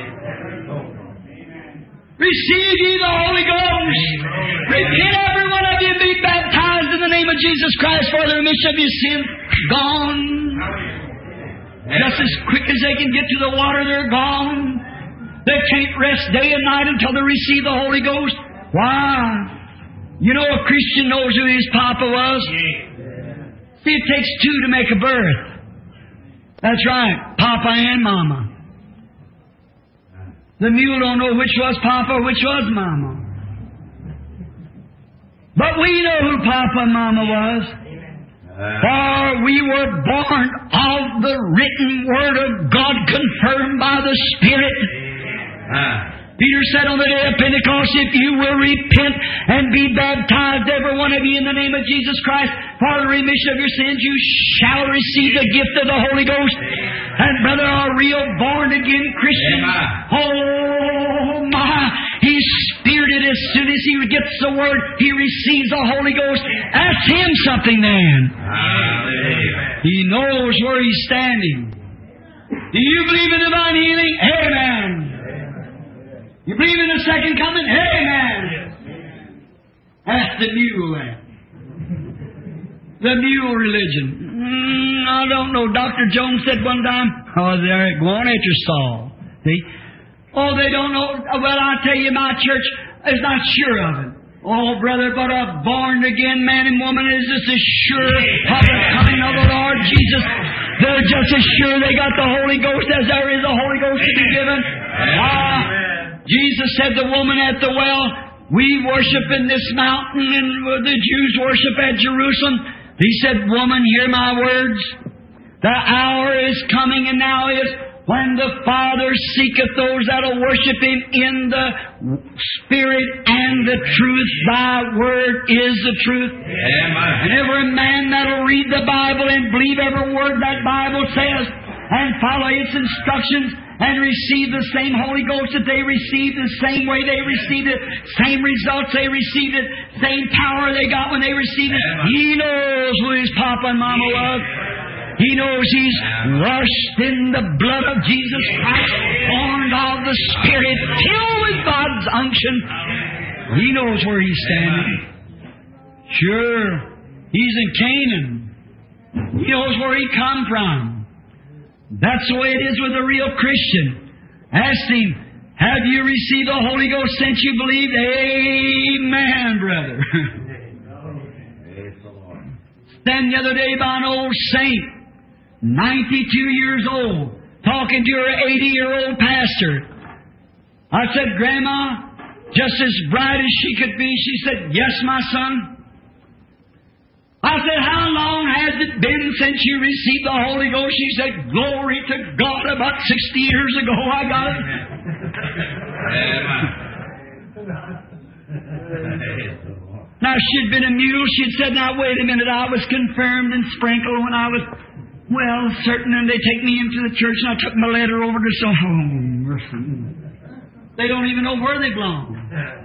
Receive ye the Holy Ghost. Repent, every one of you, and be baptized in the name of Jesus Christ for the remission of your sins. Gone. Just as quick as they can get to the water, they're gone. They can't rest day and night until they receive the Holy Ghost. Why? You know, a Christian knows who his papa was. See, it takes two to make a birth. That's right, Papa and Mama. The mule don't know which was Papa, which was Mama. But we know who Papa and Mama was. For we were born of the written Word of God, confirmed by the Spirit. Peter said on the day of Pentecost, if you will repent and be baptized, every one of you, in the name of Jesus Christ, for the remission of your sins, you shall receive the gift of the Holy Ghost. And brother, a real born-again Christian, oh my, he's spirited as soon as he gets the Word, he receives the Holy Ghost. Ask him something then. He knows where he's standing. Do you believe in divine healing? Amen. You believe in the second coming? Amen. Ask the mule that. The mule religion. Mm, I don't know. Doctor Jones said one time, oh, there, go on at your stall. See? Oh, they don't know. Well, I tell you, my church is not sure of it. Oh, brother, but a born-again man and woman is just as sure of the coming of the Lord Jesus. They're just as sure they got the Holy Ghost as there is a Holy Ghost to be given. Ah, Jesus said the woman at the well, we worship in this mountain and the Jews worship at Jerusalem. He said, woman, hear my words. The hour is coming and now is when the Father seeketh those that will worship Him in the Spirit and the truth. Thy word is the truth. Amen. And every man that will read the Bible and believe every word that Bible says and follow its instructions and receive the same Holy Ghost that they received, the same way they received it, same results they received it, same power they got when they received it. He knows who his Papa and Mama was. He knows he's washed in the blood of Jesus Christ, born of the Spirit, filled with God's unction. He knows where he's standing. Sure, he's in Canaan. He knows where he come from. That's the way it is with a real Christian. Ask him, have you received the Holy Ghost since you believed? Amen, brother. Stand the other day by an old saint, ninety-two years old, talking to her eighty-year-old pastor. I said, Grandma, just as bright as she could be, she said, yes, my son. I said, how long has it been since you received the Holy Ghost? She said, glory to God, about sixty years ago I got it. Now, she'd been a mule. She'd said, now, wait a minute, I was confirmed and sprinkled when I was, well, certain, and they take me into the church, and I took my letter over to some home. They don't even know where they belong.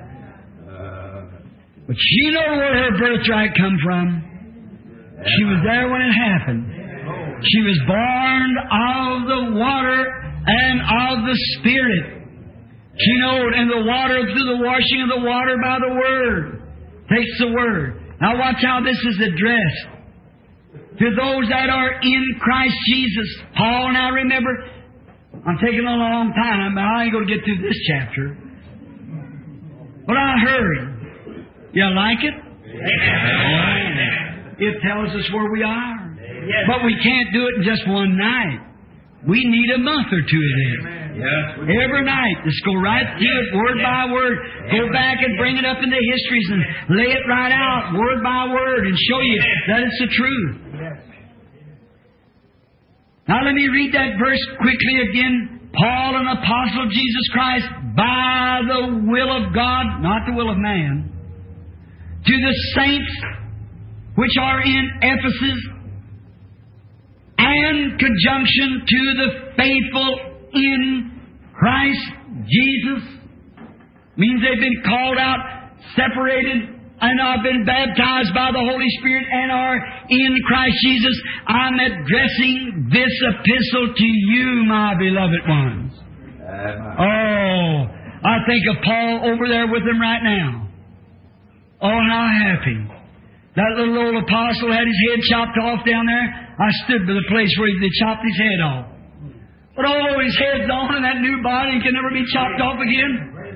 But she knew where her birthright come from. She was there when it happened. She was born of the water and of the Spirit. She knowed, and the water, through the washing of the water by the Word. Takes the Word. Now watch how this is addressed. To those that are in Christ Jesus. Paul, now remember, I'm taking a long time, but I ain't going to get through this chapter. But I hurry. You like it? Yeah. It tells us where we are. Yes. But we can't do it in just one night. We need a month or two of this. Yes. Every night. Just go right through it, word yes. by word. Go back and bring it up in the histories and lay it right out, word by word, and show you that it's the truth. Yes. Now let me read that verse quickly again. Paul, an apostle of Jesus Christ, by by the will of God, not the will of man, to the saints which are in Ephesus, and conjunction to the faithful in Christ Jesus. Means they've been called out, separated, and have been baptized by the Holy Spirit and are in Christ Jesus. I'm addressing this epistle to you, my beloved ones. Oh, I think of Paul over there with them right now. Oh, how happy. That little old apostle had his head chopped off down there. I stood by the place where they chopped his head off. But oh, his head's on in that new body and can never be chopped off again.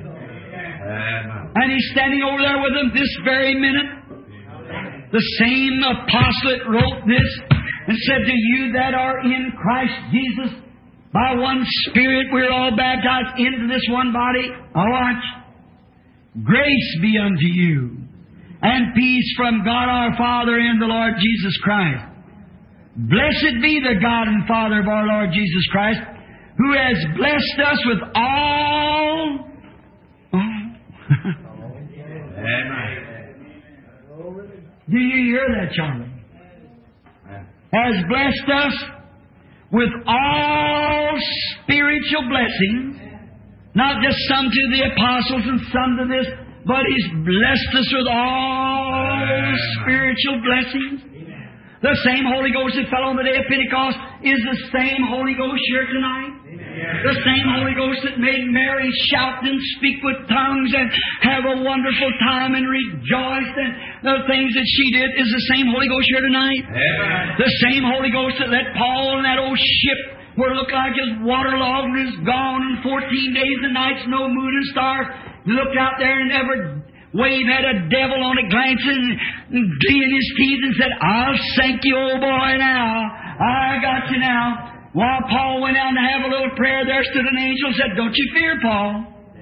And he's standing over there with them this very minute. The same apostle that wrote this and said to you that are in Christ Jesus, by one Spirit we're all baptized into this one body. Now watch. Grace be unto you, and peace from God our Father and the Lord Jesus Christ. Blessed be the God and Father of our Lord Jesus Christ, who has blessed us with all... Do you hear that, Charlie? Has blessed us with all spiritual blessings, not just some to the apostles and some to this, but He's blessed us with all spiritual blessings. The same Holy Ghost that fell on the day of Pentecost is the same Holy Ghost here tonight. The same Holy Ghost that made Mary shout and speak with tongues and have a wonderful time and rejoice and the things that she did is the same Holy Ghost here tonight. Amen. The same Holy Ghost that let Paul in that old ship where it looked like his waterlogged and is gone in fourteen days and nights, no moon and stars. He looked out there and every wave had a devil on it glancing and glee in his teeth and said, I'll sink you, old boy, now. I got you now. While Paul went out to have a little prayer, there stood an angel and said, don't you fear, Paul.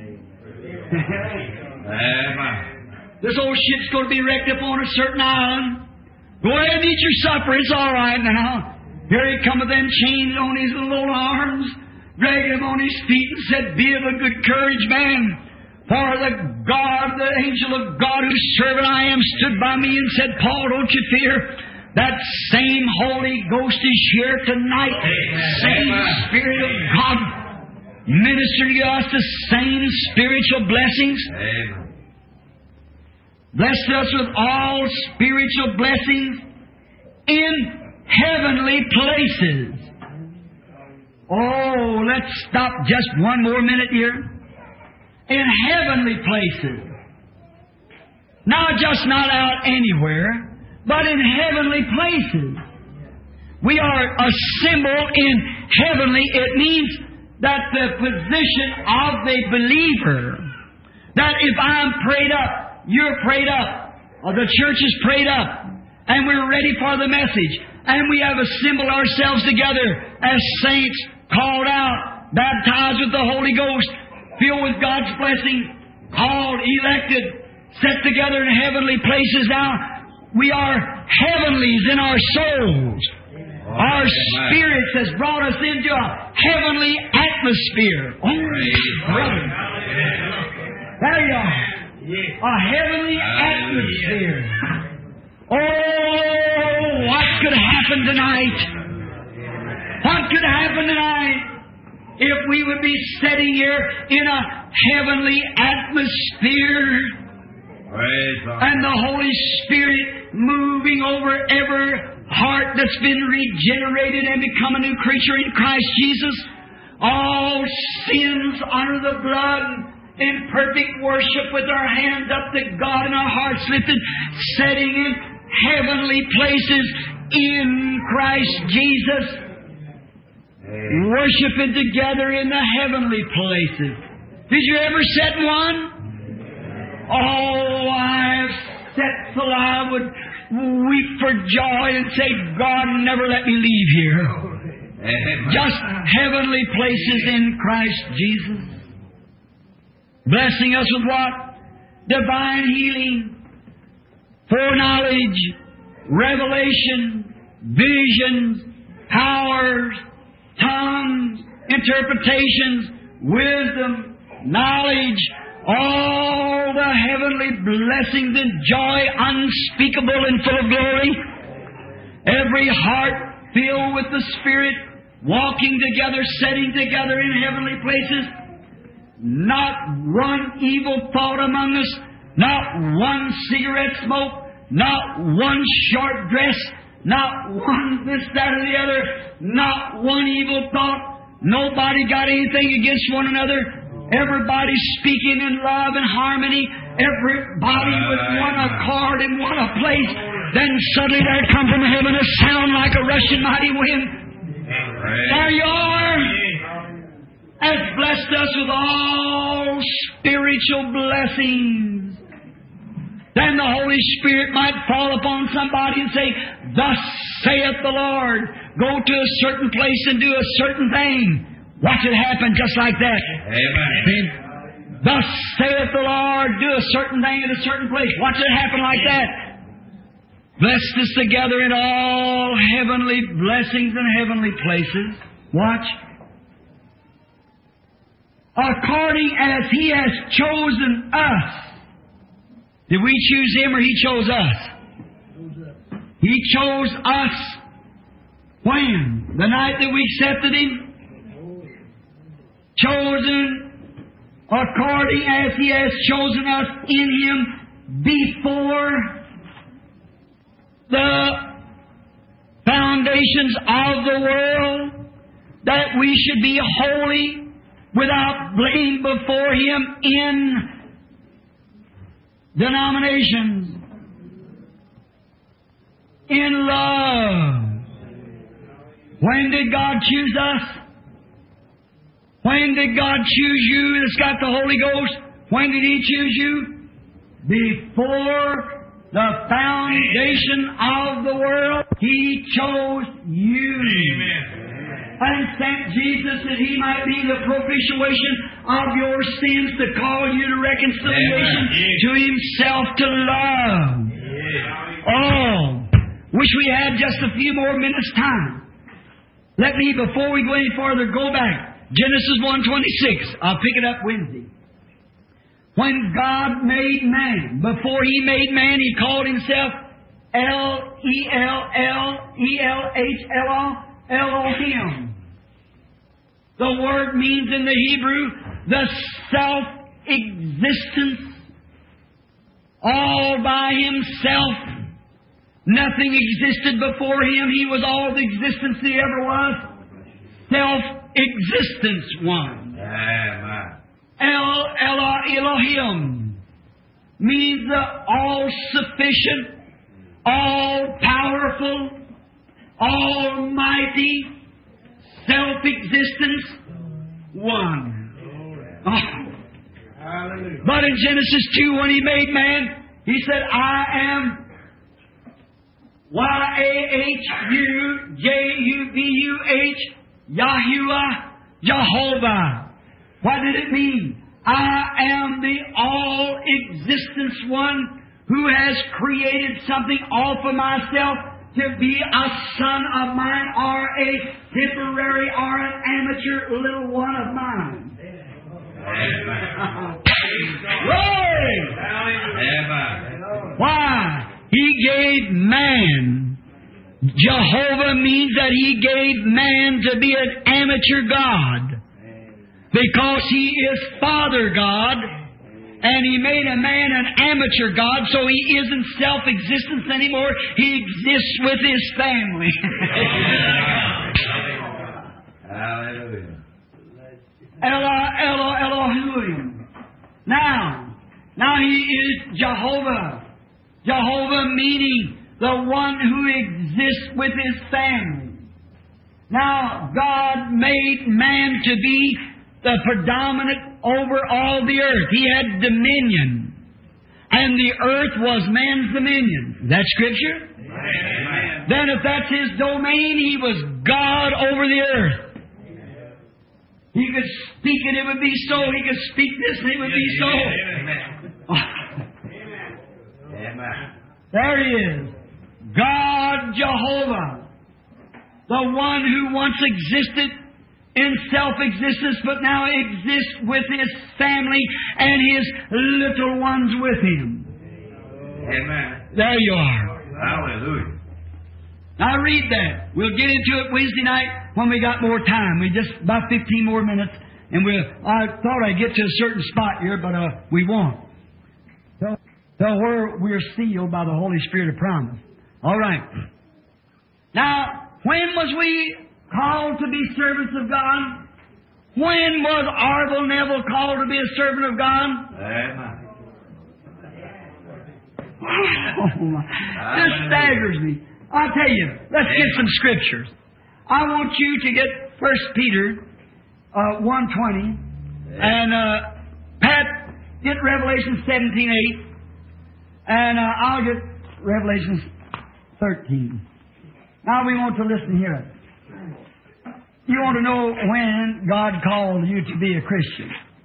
This old ship's going to be wrecked up on a certain island. Go ahead and eat your supper. It's all right now. Here he come with them chains on his little arms, dragging him on his feet and said, be of a good courage, man. For the God, the angel of God whose servant I am, stood by me and said, Paul, don't you fear. That same Holy Ghost is here tonight. Amen. Same Spirit of God ministering to us the same spiritual blessings. Amen. Blessed us with all spiritual blessings in heavenly places. Oh, let's stop just one more minute here. In heavenly places. Not just not out anywhere, but in heavenly places. We are a symbol in heavenly. It means that the position of the believer, that if I'm prayed up, you're prayed up, or the church is prayed up, and we're ready for the message, and we have assembled ourselves together as saints, called out, baptized with the Holy Ghost, filled with God's blessing, called, elected, set together in heavenly places. Now, we are heavenlies in our souls. Our spirits has brought us into a heavenly atmosphere. Oh, brother. There you are. A heavenly atmosphere. Oh, what could happen tonight? What could happen tonight if we would be sitting here in a heavenly atmosphere and the Holy Spirit moving over every heart that's been regenerated and become a new creature in Christ Jesus? All sins under the blood, in perfect worship with our hands up to God and our hearts lifted, setting in heavenly places in Christ Jesus. Amen. Worshiping together in the heavenly places. Did you ever set one? Oh, I've set till I would weep for joy and say, God, never let me leave here. Amen. Just heavenly places in Christ Jesus. Blessing us with what? Divine healing, foreknowledge, revelation, visions, powers, tongues, interpretations, wisdom, knowledge, all the heavenly blessings and joy unspeakable and full of glory. Every heart filled with the Spirit, walking together, sitting together in heavenly places. Not one evil thought among us, not one cigarette smoke, not one short dress, not one this, that, or the other, not one evil thought. Nobody got anything against one another. Everybody speaking in love and harmony. Everybody with one accord in one place. Then suddenly there comes from heaven a sound like a rushing mighty wind. There you are. Has blessed us with all spiritual blessings. Then the Holy Spirit might fall upon somebody and say, "Thus saith the Lord." Go to a certain place and do a certain thing. Watch it happen just like that. Amen. Thus saith the Lord. Do a certain thing at a certain place. Watch it happen like that. Blessed us together in all heavenly blessings and heavenly places. Watch. According as He has chosen us. Did we choose Him or He chose us? He chose us when? The night that we accepted Him? Chosen according as He has chosen us in Him before the foundations of the world, that we should be holy, without blame before Him in denominations, in love. When did God choose us? When did God choose you that's got the Holy Ghost? When did He choose you? Before the foundation of the world, He chose you. Amen. And sent Jesus that He might be the propitiation of your sins, to call you to reconciliation, Amen. To Himself, to love. Yeah. Oh, wish we had just a few more minutes' time. Let me, before we go any farther, go back. Genesis one twenty-six. I'll pick it up Wednesday. When God made man, before He made man, He called Himself L E L L E L H L O, Elohim. The word means in the Hebrew the self-existence, all by Himself. Nothing existed before Him. He was all the existence there ever was. Self-existence one. El Elo Elohim means the all-sufficient, all-powerful, almighty, self-existence one. Oh. But in Genesis two, when He made man, He said, "I am Y A H U J U B U H, Yahuwah, Jehovah." What did it mean? I am the all-existence one who has created something all for myself to be a son of mine, or a temporary or an amateur little one of mine. Glory! Why? He gave man. Jehovah means that He gave man to be an amateur God. Because He is Father God, and He made a man an amateur God, so He isn't self-existence anymore. He exists with His family. Hallelujah. Elo, Elo, Elohim. Now, now He is Jehovah. Jehovah meaning the one who exists with His family. Now, God made man to be the predominant over all the earth. He had dominion. And the earth was man's dominion. Is that Scripture? Amen. Then if that's His domain, He was God over the earth. He could speak and it would be so. He could speak this and it would be so. Amen. There He is. God Jehovah. The one who once existed in self-existence, but now exists with His family and His little ones with Him. Amen. There you are. Hallelujah. Now read that. We'll get into it Wednesday night when we got more time. We just about fifteen more minutes, and we'll. I thought I'd get to a certain spot here, but uh, we won't. So, so where we're sealed by the Holy Spirit of promise. All right. Now, when was we called to be servants of God? When was Arville Neville called to be a servant of God? Amen. Oh, my. This staggers me. I'll tell you, let's get some scriptures. I want you to get First Peter uh, one twenty, and uh, Pat, get Revelation seventeen eight, and uh, I'll get Revelation thirteen. Now we want to listen here. You want to know when God called you to be a Christian.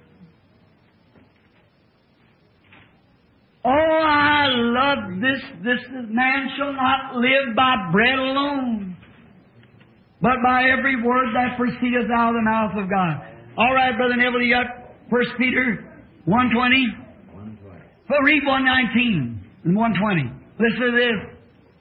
Oh, I love this. This is, man shall not live by bread alone, but by every word that proceedeth out of the mouth of God. All right, Brother Neville, you got First Peter one twenty? one twenty. Well, read one nineteen and one twenty. Listen to this.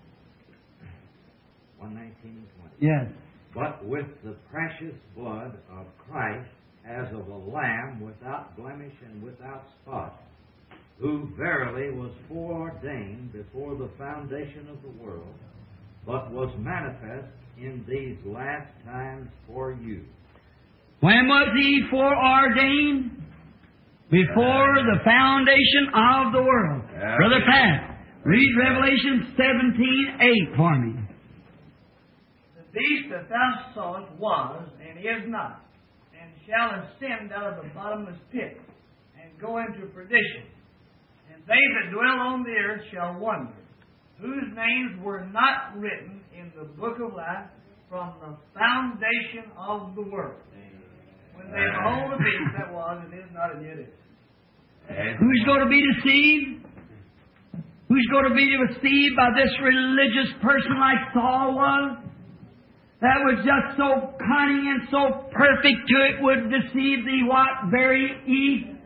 one nineteen and twenty. Yes. But with the precious blood of Christ, as of a lamb without blemish and without spot, who verily was foreordained before the foundation of the world, but was manifest in these last times for you. When was He foreordained? Before the foundation of the world. Yeah. Brother Pat, read Revelation seventeen eight for me. The beast that thou sawest was, and is not, and shall ascend out of the bottomless pit, and go into perdition. And they that dwell on the earth shall wonder, whose names were not written in the book of life from the foundation of the world. When they behold the beast that was, and is not, and yet is. Who's going to be deceived? Who's going to be deceived by this religious person like Saul was? That was just so cunning and so perfect to it would deceive thee what? Very easy.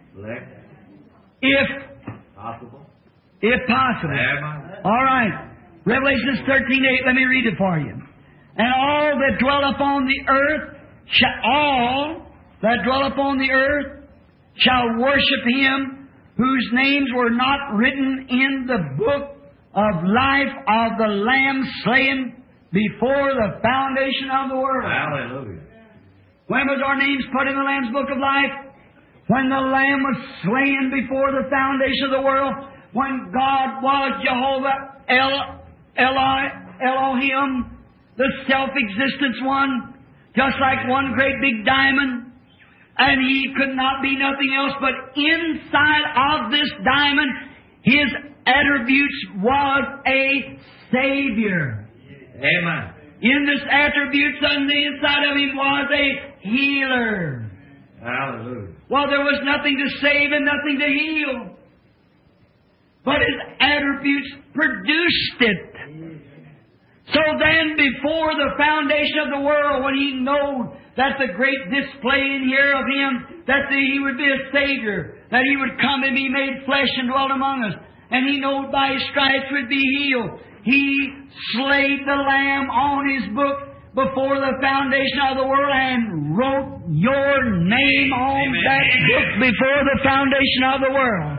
If Possible. If possible. Amen. All right. Revelation thirteen eight, let me read it for you. And all that dwell upon the earth, shall, all that dwell upon the earth shall worship Him whose names were not written in the book of life of the Lamb slain before the foundation of the world. Hallelujah. When was our names put in the Lamb's book of life? When the Lamb was slain before the foundation of the world, when God was Jehovah El, Eloi, Elohim, the self-existence one, just like one great big diamond, and He could not be nothing else, but inside of this diamond, His attributes was a Savior. Amen. In this attributes on the inside of Him was a healer. Hallelujah. Well, there was nothing to save and nothing to heal. But His attributes produced it. So then, before the foundation of the world, when He knew that the great display in here of Him, that the, He would be a Savior, that He would come and be made flesh and dwell among us, and He knew by His stripes would be healed, He slayed the Lamb on His book before the foundation of the world and wrote your name on Amen. that book before the foundation of the world.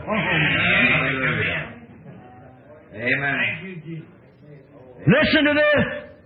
Amen. Thank you, Jesus. Listen to this.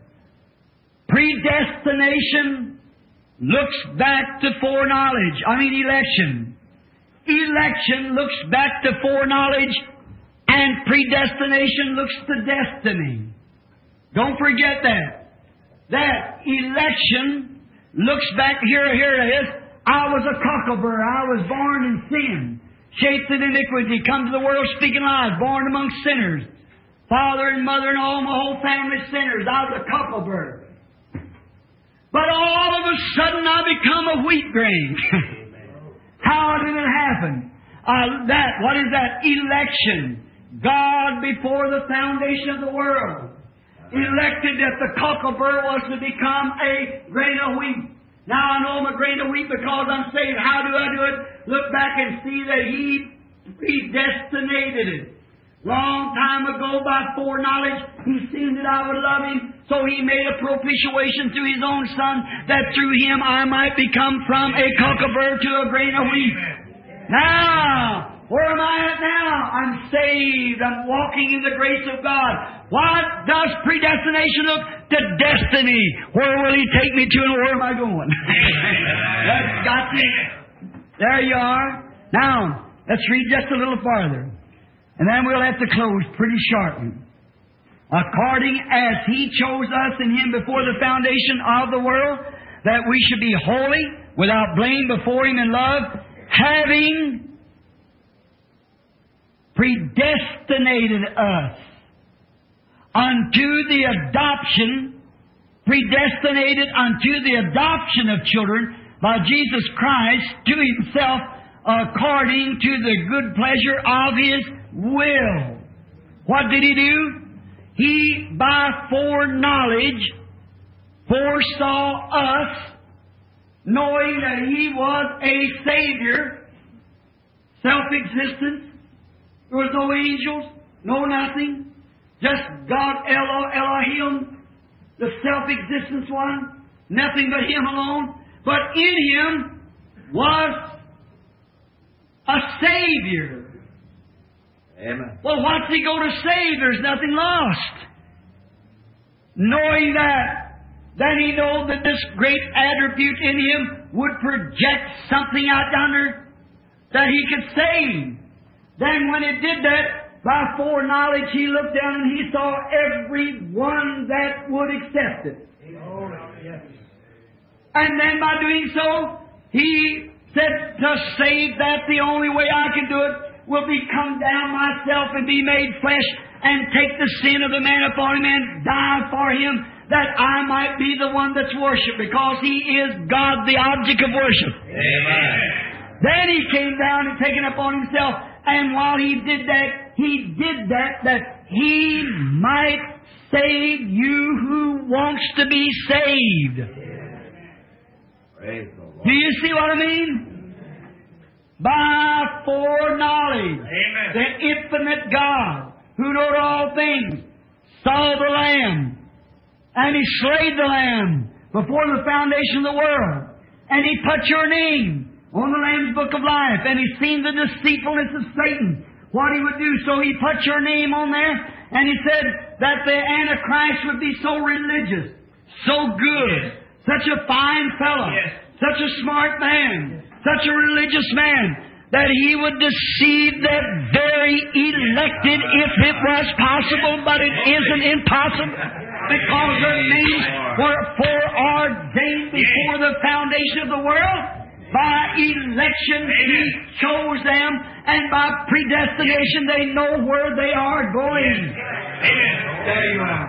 Predestination looks back to foreknowledge. I mean election. Election looks back to foreknowledge, and predestination looks to destiny. Don't forget that. That election looks back, here, here it is. I was a cocklebur. I was born in sin, shaped in iniquity, come to the world speaking lies, born among sinners. Father and mother and all my whole family sinners. I was a cocklebur. But all of a sudden I become a wheat grain. How did it happen? Uh, that, what is that? Election. God before the foundation of the world elected that the cocklebur was to become a grain of wheat. Now I know I'm a grain of wheat because I'm saved. How do I do it? Look back and see that He predestinated it. Long time ago, by foreknowledge, He seen that I would love Him, so He made a propitiation through His own Son, that through Him I might become from a cockabird to a grain of wheat. Now, where am I at now? I'm saved. I'm walking in the grace of God. What does predestination look? To destiny. Where will He take me to, and where am I going? That's got you. There you are. Now, let's read just a little farther. And then we'll have to close pretty sharply. According as He chose us in Him before the foundation of the world, that we should be holy, without blame before Him in love, having predestinated us unto the adoption, predestinated unto the adoption of children by Jesus Christ to Himself, according to the good pleasure of His will. What did He do? He, by foreknowledge, foresaw us, knowing that He was a Savior, self-existent. There was no angels, no nothing. Just God, Elo, Elohim, the self-existence one. Nothing but Him alone. But in Him was a Savior. Amen. Well, what's He go to save? There's nothing lost. Knowing that, then He knows that this great attribute in Him would project something out yonder that He could save. Then when He did that, by foreknowledge, He looked down and He saw every one that would accept it. And then by doing so, He said to save that, the only way I can do it will be come down myself and be made flesh and take the sin of the man upon Him and die for Him, that I might be the one that's worshipped, because He is God, the object of worship. Amen. Then He came down and taken upon Himself, and while He did that, He did that that He might save you who wants to be saved. Praise the Lord. Do you see what I mean? By foreknowledge, Amen. the infinite God, who knowed all things, saw the Lamb, and He slayed the Lamb before the foundation of the world, and He put your name on the Lamb's Book of Life, and He seen the deceitfulness of Satan, what he would do. So He put your name on there, and He said that the Antichrist would be so religious, so good, Yes. such a fine fellow, Yes. such a smart man, such a religious man, that he would deceive the very elected if it was possible, but it isn't impossible, because their names were foreordained before the foundation of the world. By election, He chose them, and by predestination, they know where they are going. There you are.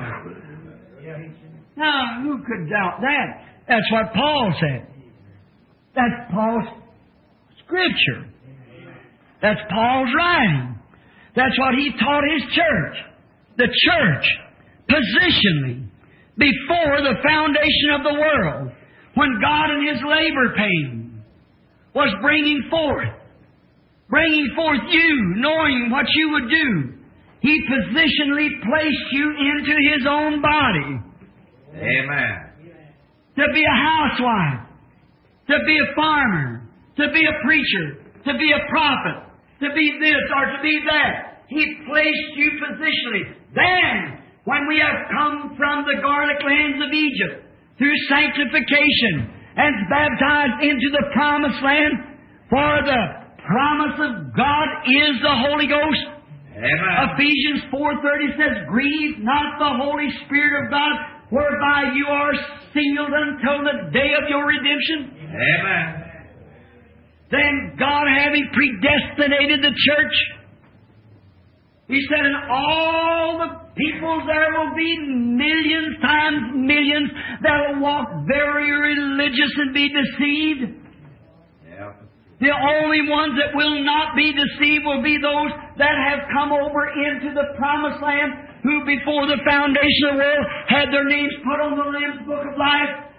Now, who could doubt that? That's what Paul said. That's Paul's Scripture. That's Paul's writing. That's what he taught his church. The church, positionally, before the foundation of the world, when God in His labor pain was bringing forth, bringing forth you, knowing what you would do, He positionally placed you into His own body. Amen. To be a housewife, to be a farmer, to be a preacher, to be a prophet, to be this or to be that. He placed you positionally. Then, when we have come from the garlic lands of Egypt, through sanctification, and baptized into the promised land, for the promise of God is the Holy Ghost. Amen. Ephesians four thirty says, grieve not the Holy Spirit of God, whereby you are sealed until the day of your redemption. Amen. Then God, having predestinated the church, He said, in all the peoples there will be millions times millions that will walk very religious and be deceived. Yeah. The only ones that will not be deceived will be those that have come over into the promised land, who before the foundation of the world had their names put on the Lamb's Book of Life,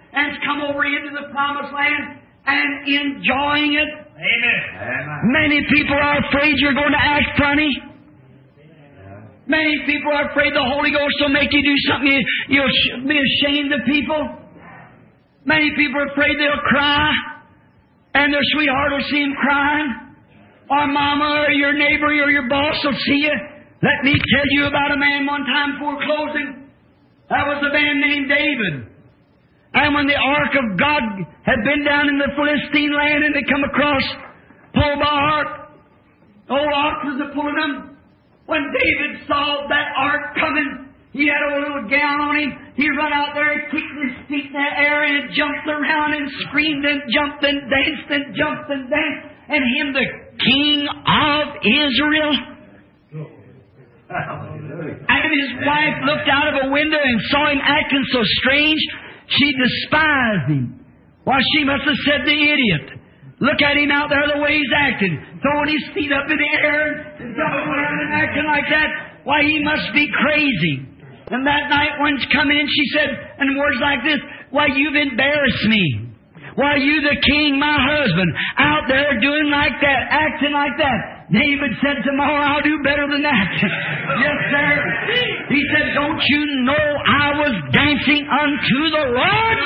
and come over into the promised land and enjoying it. Amen. Amen. Many people are afraid you're going to act funny. Many people are afraid the Holy Ghost will make you do something you, you'll sh- be ashamed of people. Many people are afraid they'll cry, and their sweetheart will see them crying. Or mama or your neighbor or your boss will see you. Let me tell you about a man one time before closing. That was a man named David. And when the ark of God had been down in the Philistine land and had come across, pulled by ark, old ox was pulling them. When David saw that ark coming, he had a little gown on him. He run out there and kicked his feet in the air and jumped around and screamed and jumped and danced and jumped and danced. And him, the King of Israel. And his wife looked out of a window and saw him acting so strange, she despised him. Why, she must have said, the idiot. Look at him out there the way he's acting, throwing his feet up in the air and jumping around and acting like that. Why, he must be crazy. And that night when she come in, she said, in words like this, why, you've embarrassed me. Why, you the king, my husband, out there doing like that, acting like that. David said, tomorrow I'll do better than that. Yes, sir. He said, don't you know I was dancing unto the Lord?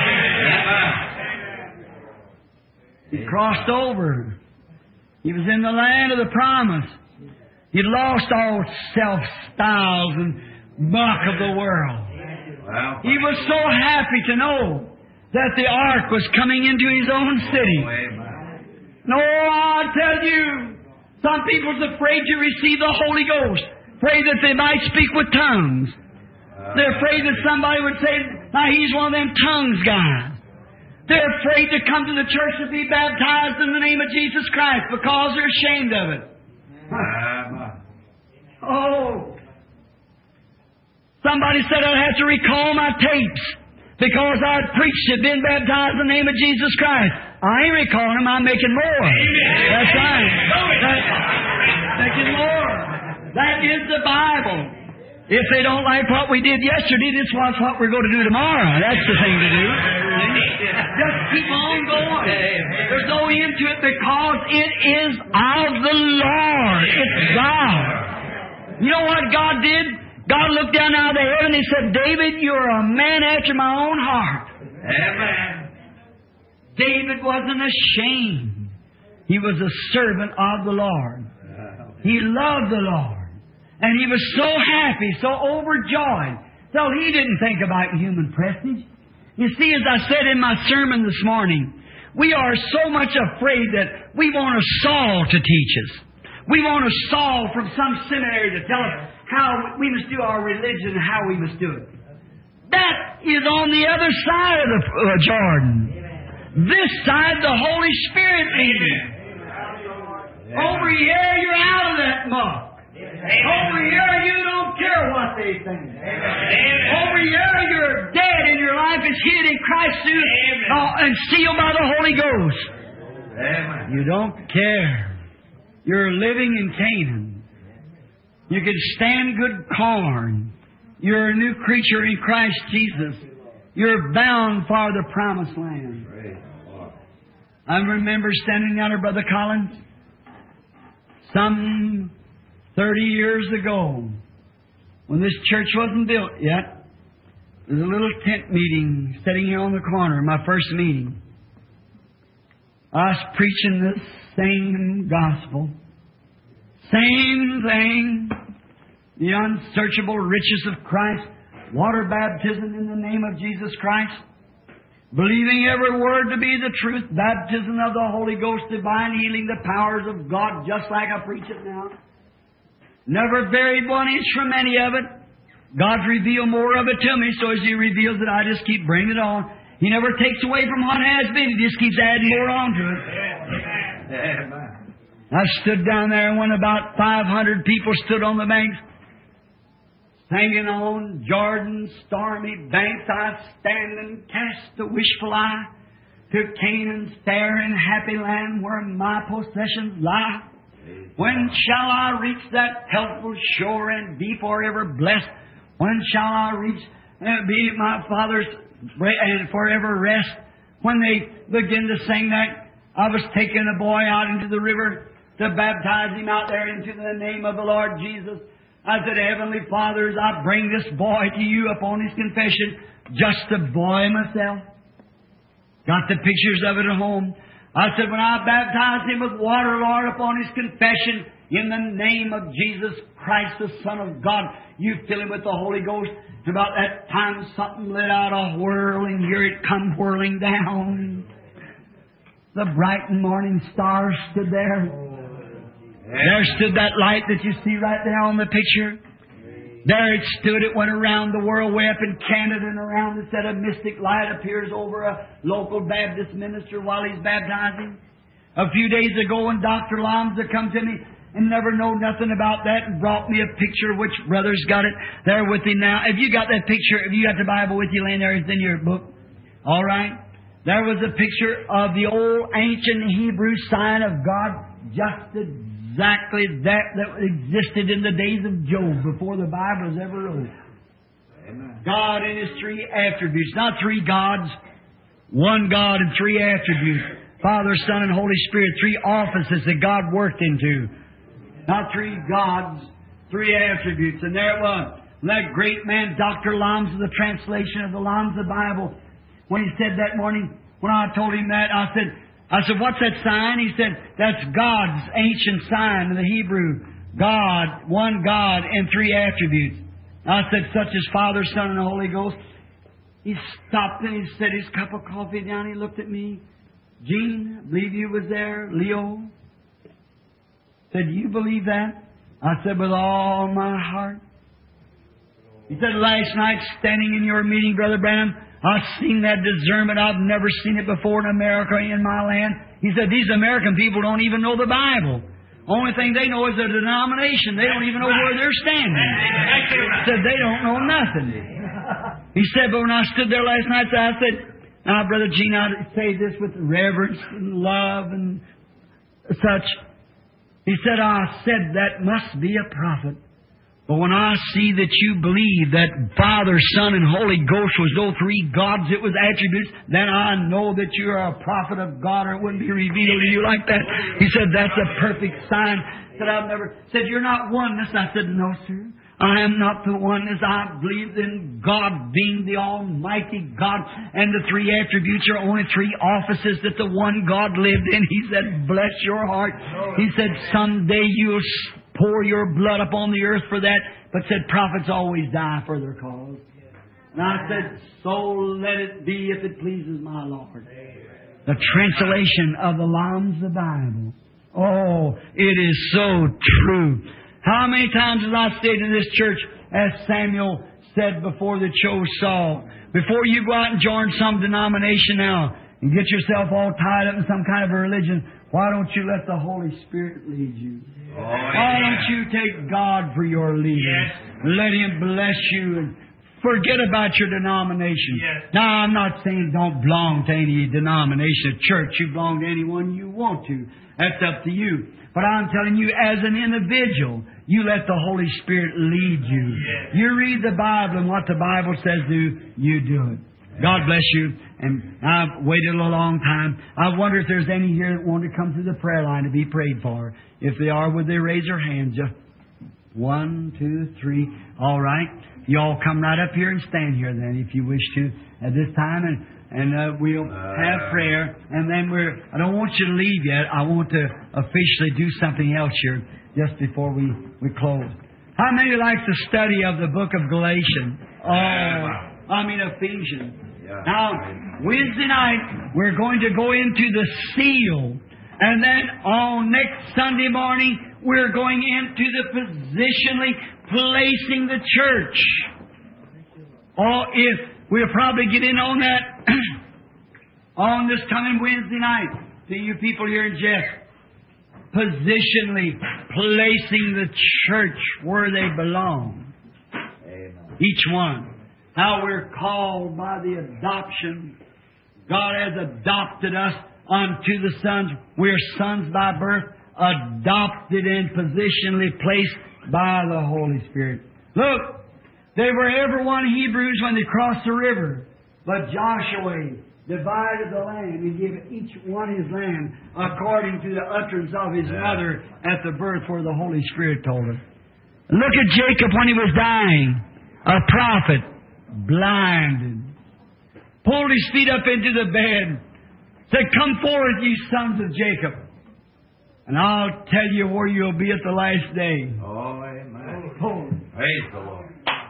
He crossed over. He was in the land of the promise. He lost all self-styles and muck of the world. He was so happy to know that the ark was coming into his own city. No, I tell you, some people's afraid to receive the Holy Ghost, afraid that they might speak with tongues. They're afraid that somebody would say, now he's one of them tongues guys. They're afraid to come to the church to be baptized in the name of Jesus Christ because they're ashamed of it. Oh. Somebody said I'd have to recall my tapes because I'd preached and been baptized in the name of Jesus Christ. I ain't recalling them, I'm making more. That's right. That's making more. That is the Bible. If they don't like what we did yesterday, this was what we're going to do tomorrow. That's the thing to do. Just keep on going. There's no end to it because it is of the Lord. It's God. You know what God did? God looked down out of the heaven and He said, David, you're a man after my own heart. Amen. David wasn't ashamed. He was a servant of the Lord. He loved the Lord. And he was so happy, so overjoyed. So he didn't think about human prestige. You see, as I said in my sermon this morning, we are so much afraid that we want a Saul to teach us. We want a Saul from some seminary to tell us how we must do our religion and how we must do it. That is on the other side of the uh, Jordan. This side, the Holy Spirit leads. Over here, you're out of that muck. Over here, you don't care what they think. Over here, you're dead and your life is hid in Christ uh, and sealed by the Holy Ghost. You don't care. You're living in Canaan. You can stand good corn. You're a new creature in Christ Jesus. You're bound for the promised land. I remember standing out of Brother Collins some thirty years ago, when this church wasn't built yet. There was a little tent meeting sitting here on the corner, my first meeting. I was preaching the same gospel. Same thing. The unsearchable riches of Christ. Water baptism in the name of Jesus Christ. Believing every word to be the truth. Baptism of the Holy Ghost, divine healing, the powers of God, just like I preach it now. Never varied one inch from any of it. God's revealed more of it to me, so as He reveals it, I just keep bringing it on. He never takes away from what has been. He just keeps adding more on to it. I stood down there when about five hundred people stood on the banks, hanging on Jordan's stormy banks. I stand and cast a wishful eye to Canaan's fair and happy land where my possessions lie. When shall I reach that healthful shore and be forever blessed? When shall I reach and be my Father's and forever rest. When they begin to sing that, I was taking a boy out into the river to baptize him out there into the name of the Lord Jesus. I said, Heavenly Father, as I bring this boy to you upon his confession, just a boy myself. Got the pictures of it at home. I said, when I baptize him with water, Lord, upon his confession, in the name of Jesus Christ, the Son of God, you fill him with the Holy Ghost. And about that time, something let out a whirl, and here it come whirling down. The bright morning star stood there. There stood that light that you see right there on the picture. There it stood. It went around the world, way up in Canada and around. It said a mystic light appears over a local Baptist minister while he's baptizing. A few days ago, when Doctor Lomza come to me and never know nothing about that and brought me a picture, which brother's got it there with him now. Have you got that picture? Have you got the Bible with you laying there? It's in your book. All right. There was a picture of the old ancient Hebrew sign of God, just exactly that that existed in the days of Job before the Bible was ever wrote. Amen. God in His three attributes, not three gods, one God and three attributes. Father, Son, and Holy Spirit, three offices that God worked into. Not three gods, three attributes. And there it was. And that great man, Doctor Lomza, the translation of the Lomza Bible, when he said that morning, when I told him that, I said, I said, what's that sign? He said, that's God's ancient sign in the Hebrew. God, one God, and three attributes. I said, such as Father, Son, and Holy Ghost. He stopped and he set his cup of coffee down. He looked at me. Gene, I believe you was there. Leo said, do you believe that? I said, with all my heart. He said, last night, standing in your meeting, Brother Branham, I've seen that discernment. I've never seen it before in America, in my land. He said, these American people don't even know the Bible. Only thing they know is a denomination. They don't even know where they're standing. He said, they don't know nothing. He said, but when I stood there last night, I said, now, Brother Gene, I say this with reverence and love and such. He said, I said, that must be a prophet. But when I see that you believe that Father, Son, and Holy Ghost was no three gods, it was attributes, then I know that you are a prophet of God, or it wouldn't be revealed to you like that. He said, that's a perfect sign. Said, I've never said, you're not oneness. I said, no, sir. I am not the oneness. I believe in God being the Almighty God, and the three attributes are only three offices that the one God lived in. He said, bless your heart. He said, someday you'll pour your blood upon the earth for that. But said, prophets always die for their cause. And I said, so let it be if it pleases my Lord. The translation of the Lomza Bible. Oh, it is so true. How many times have I stayed in this church, as Samuel said before they chose Saul, before you go out and join some denomination now and get yourself all tied up in some kind of a religion, why don't you let the Holy Spirit lead you? Oh, why don't you take God for your leader? Yes. Let Him bless you and forget about your denomination. Yes. Now, I'm not saying don't belong to any denomination or church. You belong to anyone you want to. That's up to you. But I'm telling you, as an individual, you let the Holy Spirit lead you. Yes. You read the Bible, and what the Bible says do, you do it. God bless you. And I've waited a long time. I wonder if there's any here that want to come to the prayer line to be prayed for. If they are, would they raise their hands? Just one, two, three. All right. You all come right up here and stand here then, if you wish to, at this time. And And uh, we'll have prayer. And then we're, I don't want you to leave yet. I want to officially do something else here just before we, we close. How many like the study of the book of Galatians? Oh, I mean Ephesians. Now, Wednesday night, we're going to go into the seal. And then on next Sunday morning, we're going into the positionally placing the church. Oh, if we'll probably get in on that on this coming Wednesday night to you people here in Jeff. Positionally placing the church where they belong. Amen. Each one. How we're called by the adoption. God has adopted us unto the sons. We're sons by birth, adopted and positionally placed by the Holy Spirit. Look, They were every one Hebrews when they crossed the river. But Joshua divided the land and gave each one his land according to the utterance of his mother at the birth where the Holy Spirit told her. Look at Jacob when he was dying. A prophet, blinded. Pulled his feet up into the bed. Said, come forth, ye sons of Jacob. And I'll tell you where you'll be at the last day. Oh, amen. Oh, Praise the Lord.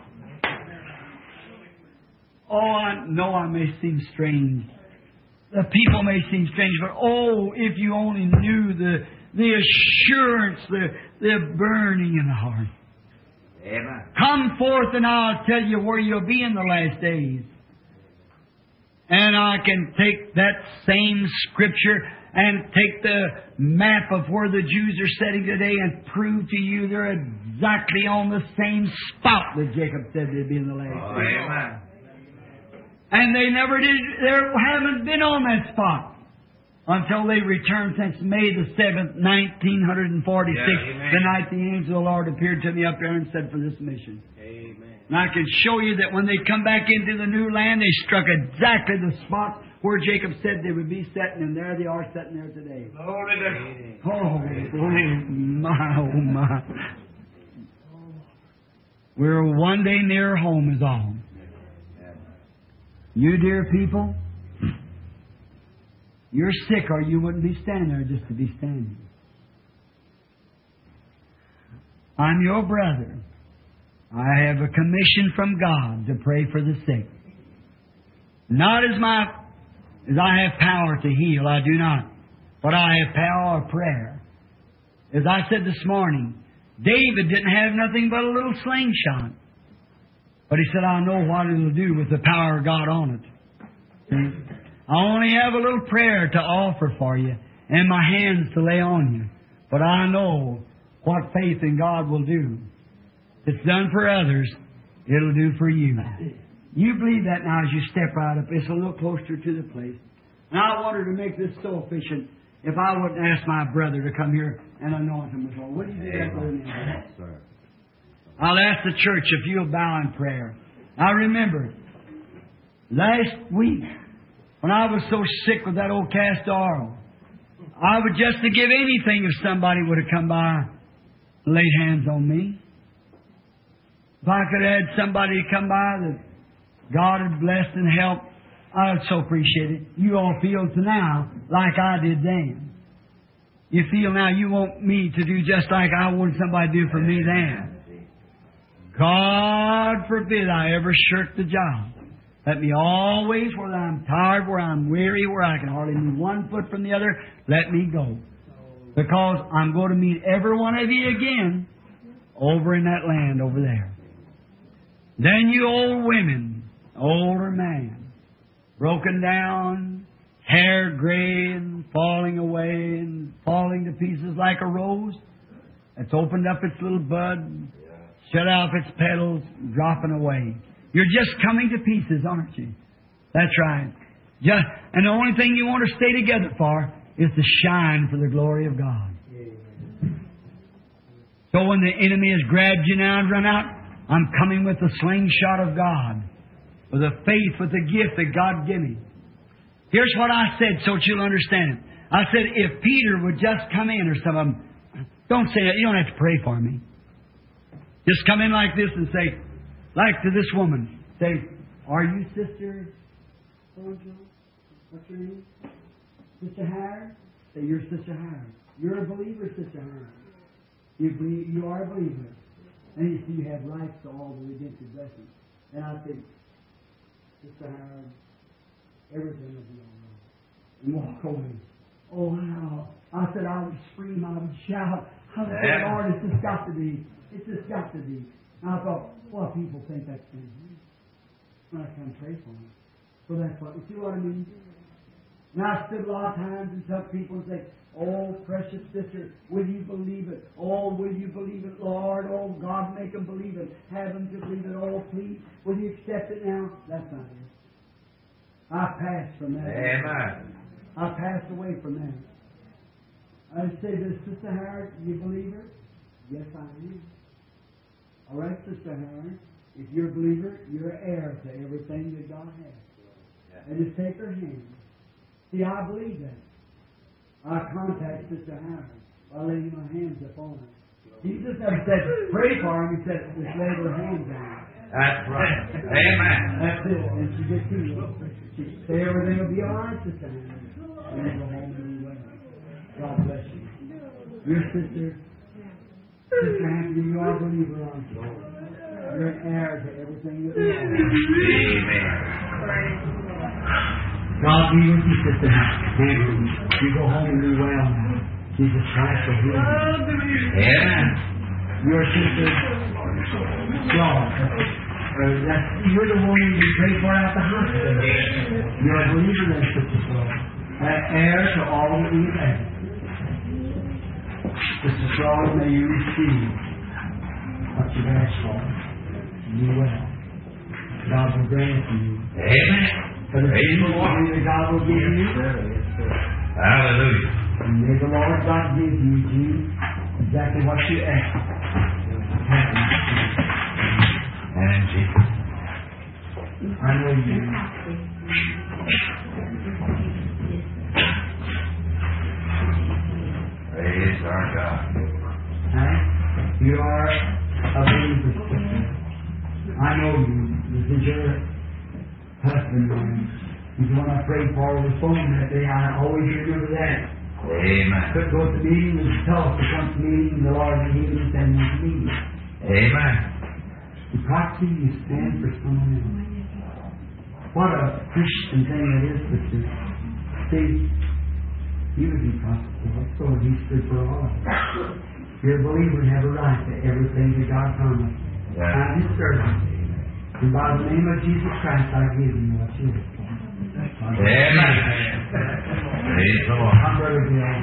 oh I know I may seem strange. The people may seem strange, but oh, if you only knew the the assurance, the, the burning in the heart. Amen. Come forth and I'll tell you where you'll be in the last days. And I can take that same Scripture and take the map of where the Jews are sitting today and prove to you they're exactly on the same spot that Jacob said they'd be in the last Oh, days. amen. And they never did, they haven't been on that spot until they returned since May the seventh, nineteen forty-six, Yeah, the night the angel of the Lord appeared to me up there and said, for this mission. Amen. And I can show you that when they come back into the new land, they struck exactly the spot where Jacob said they would be sitting, and there they are sitting there today. Glory to God. Oh, oh my, oh my. We're one day near home is all. You dear people, you're sick or you wouldn't be standing there just to be standing. I'm your brother. I have a commission from God to pray for the sick. Not as my as I have power to heal, I do not. But I have power of prayer. As I said this morning, David didn't have nothing but a little slingshot. But he said, I know what it'll do with the power of God on it. See? I only have a little prayer to offer for you and my hands to lay on you. But I know what faith in God will do. If it's done for others, it'll do for you. You believe that now as you step right up. It's a little closer to the place. And I wanted to make this so efficient if I wouldn't ask my brother to come here and anoint him with oil. Would you do that, Brother Neil? Yes, sir. I'll ask the church if you'll bow in prayer. Now remember, last week, when I was so sick with that old cast oil, I would just to give anything if somebody would have come by and laid hands on me. If I could have had somebody come by that God had blessed and helped, I would so appreciate it. You all feel to now like I did then. You feel now you want me to do just like I wanted somebody to do for me then. God forbid I ever shirk the job. Let me always, whether I'm tired, where I'm weary, where I can hardly move one foot from the other, let me go. Because I'm going to meet every one of you again over in that land over there. Then you old women, older man, broken down, hair gray and falling away and falling to pieces like a rose that's opened up its little bud, shut off its petals, dropping away. You're just coming to pieces, aren't you? That's right. Just, and the only thing you want to stay together for is to shine for the glory of God. So when the enemy has grabbed you now and run out, I'm coming with the slingshot of God, with the faith, with the gift that God gave me. Here's what I said so that you'll understand it. I said, if Peter would just come in or some of them, don't say that. You don't have to pray for me. Just come in like this and say, like to this woman, say, are you Sister so-and-so? What's your name? Sister Harris? Say, you're Sister Harris. You're a believer, Sister Harris. You believe, you are a believer. And you see you have rights to all the redemptive blessings. And I say, Sister Harris, everything will be all right. And walk away. Oh, wow. I said I would scream, I would shout. I would say, Lord, it's just got to be. It's just got to be. And I thought, well, people think that's thing. When I come pray for them. So that's what, you see what I mean? And I stood a lot of times and tell people and say, oh, precious sister, will you believe it? Oh, will you believe it, Lord? Oh, God, make them believe it. Have them to believe it. Oh, please, will you accept it now? That's not it. I passed from that. Amen. I passed away from that. I say to Sister Harris, do you believe her? Yes, I do. All right, Sister Harris. If you're a believer, you're an heir to everything that God has. And just take her hand. See, I believe that. I contact Sister Hannah by laying my hands upon her. Jesus never said, pray for her. He said, just lay her hands on her. That's right. Amen. That's it. And she gets healed. She say everything will be all right, Sister Hannah. And then go home and be well. God bless you. Your sister, Sister Hannah, you are a believer, aren't you? You're an heir to everything that we have. Amen. God be with you, Sister Hannah. You go home and be well now. Jesus Christ will heal you. Amen. Your sister, Flora, uh, that's, you're the one you prayed for at the hospital. You're a believer in Sister Flora. An heir to all that we have. Sister Flora, may you receive what you've asked for. You will. God will grant to you. Amen. But if you believe that God will give you, Hallelujah. and may the Lord God give you, Jesus, exactly what you ask. And Jesus. I know you. Praise our God. Huh? You are a believer, sister. I know you. This is your husband, man. He's the one I prayed for over the phone that day. I always remember that. Amen. Couldn't go to the meeting. It was tough to come to the meeting. The Lord would heal and send me to the meeting. Amen. The proxy, you stand for someone else. What a Christian thing it is, sister. See, he would be proxy, so he stood for all. You're a believer and have a right to everything that God promised. Yeah. I'm his servant. And by the name of Jesus Christ, I give you what you have. Amen. Praise the Lord. I'm Brother Bill.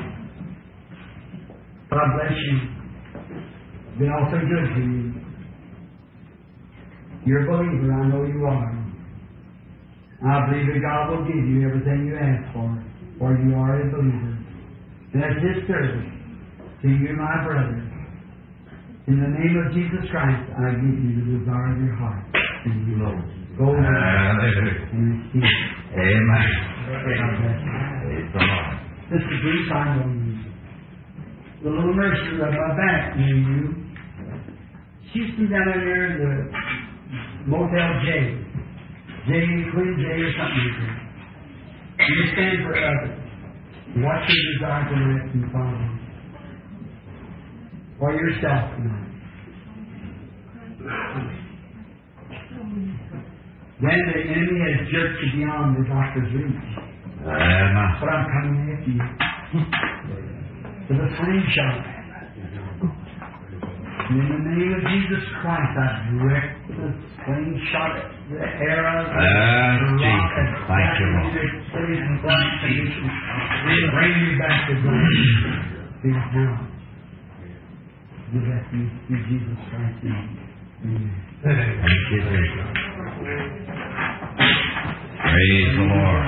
God bless you. Been awfully good to you. You're a believer, I know you are. I believe that God will give you everything you ask for, for you are a believer. That's His service to you, my brother. In the name of Jesus Christ, I give you the desire of your heart. And you know, go now and receive it. Amen. God bless you. Praise the Lord. Sister Bruce, I know you. The little nursery on my back knew you. She's been down there in the Motel J. J, Queen J or something like that. You stand for others. What's your desire tonight from the Father? For yourself tonight. Then the enemy has jerked you beyond the doctor's reach. Amen. But I'm coming after you. To the slingshot. And in the name of Jesus Christ, I direct the slingshot, the arrow, Ah, Jesus. Thank you, Lord. Bring you back to God. Be now. Give that to you through Jesus Christ's name. Amen. Thank you, Jesus. Praise the Lord.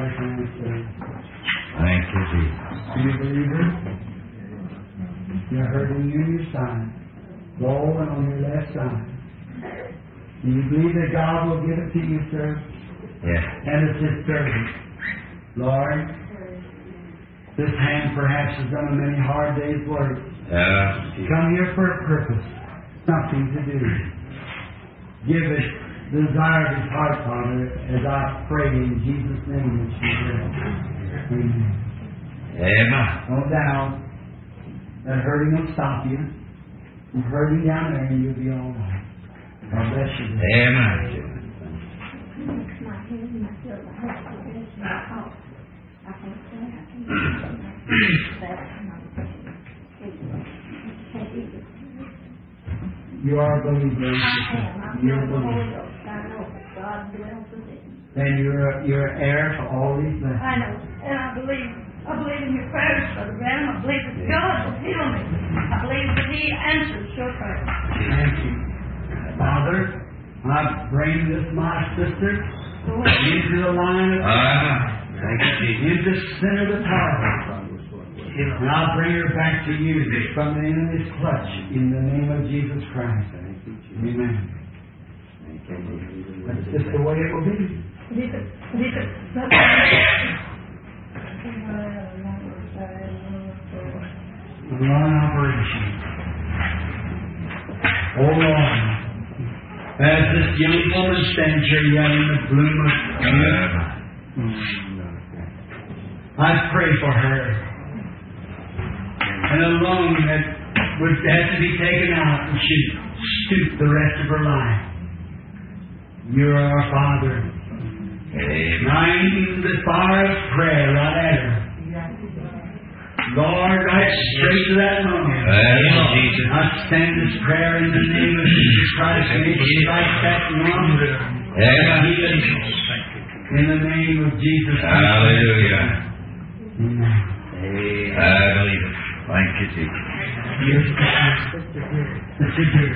Thank you, Jesus. Do you believe it? You're hurting you on your side. Low and on your left side. Do you believe that God will give it to you, sir? Yes. And it's His service. Lord, this hand perhaps has done a many hard days' work. Yeah. Come here for a purpose. Something to do. Give it the desire of His heart, Father, as I pray in Jesus' name that you will. Amen. Amen. No doubt that hurting will stop you. And hurting down there, and you'll be all right. God bless you. Amen. You are a believer. You're a believer. And you're a, you're an heir to all these blessings. I know. And I believe. I believe in your prayers, Brother Branham. I believe that God will heal me. I believe that He answers your prayers. Thank you. Father, I bring this my sister into the line of Ah, thank you, Jesus. into the center of the target. And I'll bring her back to you from the enemy's clutch in the name of Jesus Christ. Amen. That's just the way it will be. One operation. Oh Lord, as this young woman stands here yet in the bloom of youth, I pray for her. And a lung that would have to be taken out and she'd stoop the rest of her life. You're our Father. Nine the fire of prayer right at her. Lord, right straight to that lung. I stand this prayer in the name of Jesus Christ. May she strike that lung. In the name of Jesus Christ. Hallelujah. Amen. I believe it. Thank you, Jesus. Yes, Sister Dear.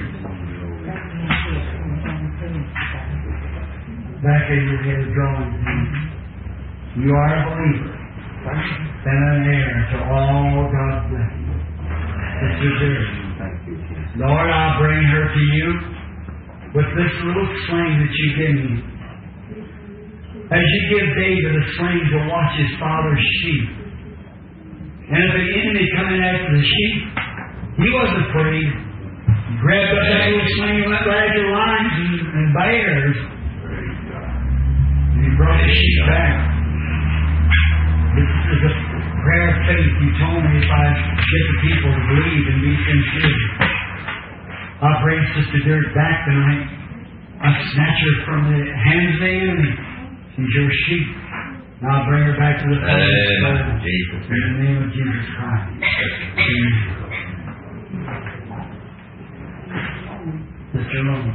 Back of your head drawing. You are a believer. And an heir to all God's blessings. Sister Dear. Lord, I'll bring her to you with this little sling that you give me. As you give David a sling to watch his father's sheep. And if the enemy coming after the sheep, he wasn't afraid. He grabbed up that little sling and went right after lions and, and bears. And he brought the sheep back. This is a prayer of faith. You told me if I get the people to believe and be sincere. I'll bring Sister Dirk back tonight. I'll snatch her from the hands of the enemy. She's your sheep. And I'll bring her back to the Father's presence. In the name of Jesus Christ. Amen. Sister Loma.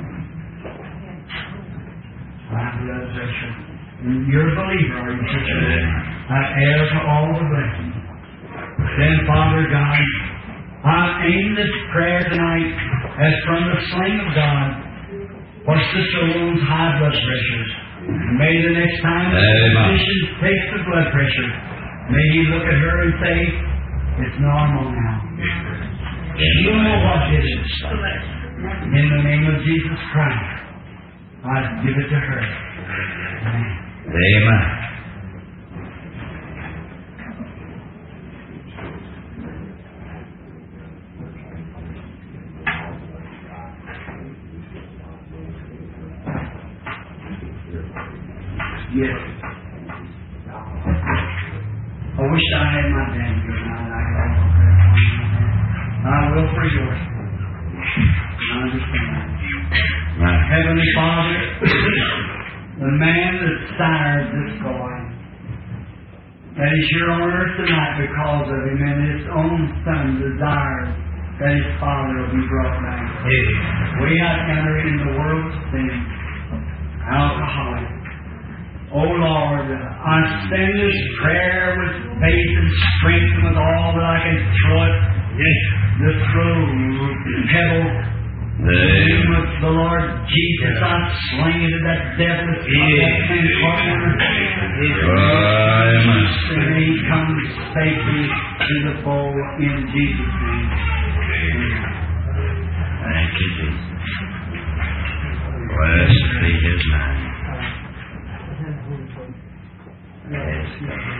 High blood pressure. You're a believer, are you, Sister? I heir to all the blessings. Then, Father God, I aim this prayer tonight as from the sling of God for Sister Loma's high blood pressure. May the next time the physician takes the blood pressure, may he look at her and say, it's normal now. You know what it is. In the name of Jesus Christ, I give it to her. Amen. Amen. Yes. I wish I had my band here tonight. I could offer prayer for you. I will for yours. I understand. Right. Heavenly Father, the man that sired this boy, that is here on earth tonight because of him, and his own son desired that his father will be brought back. We have entered in the world of sin, alcoholic. Oh Lord, I send this prayer with faith and strength and with all that I can throw it. Yes. The throw, pebble. In the name of the Lord Jesus, I sling it at that devil that's on that same corner. And he comes safely to the fold in Jesus' name. Thank you, Jesus. Blessed be His name. Yes.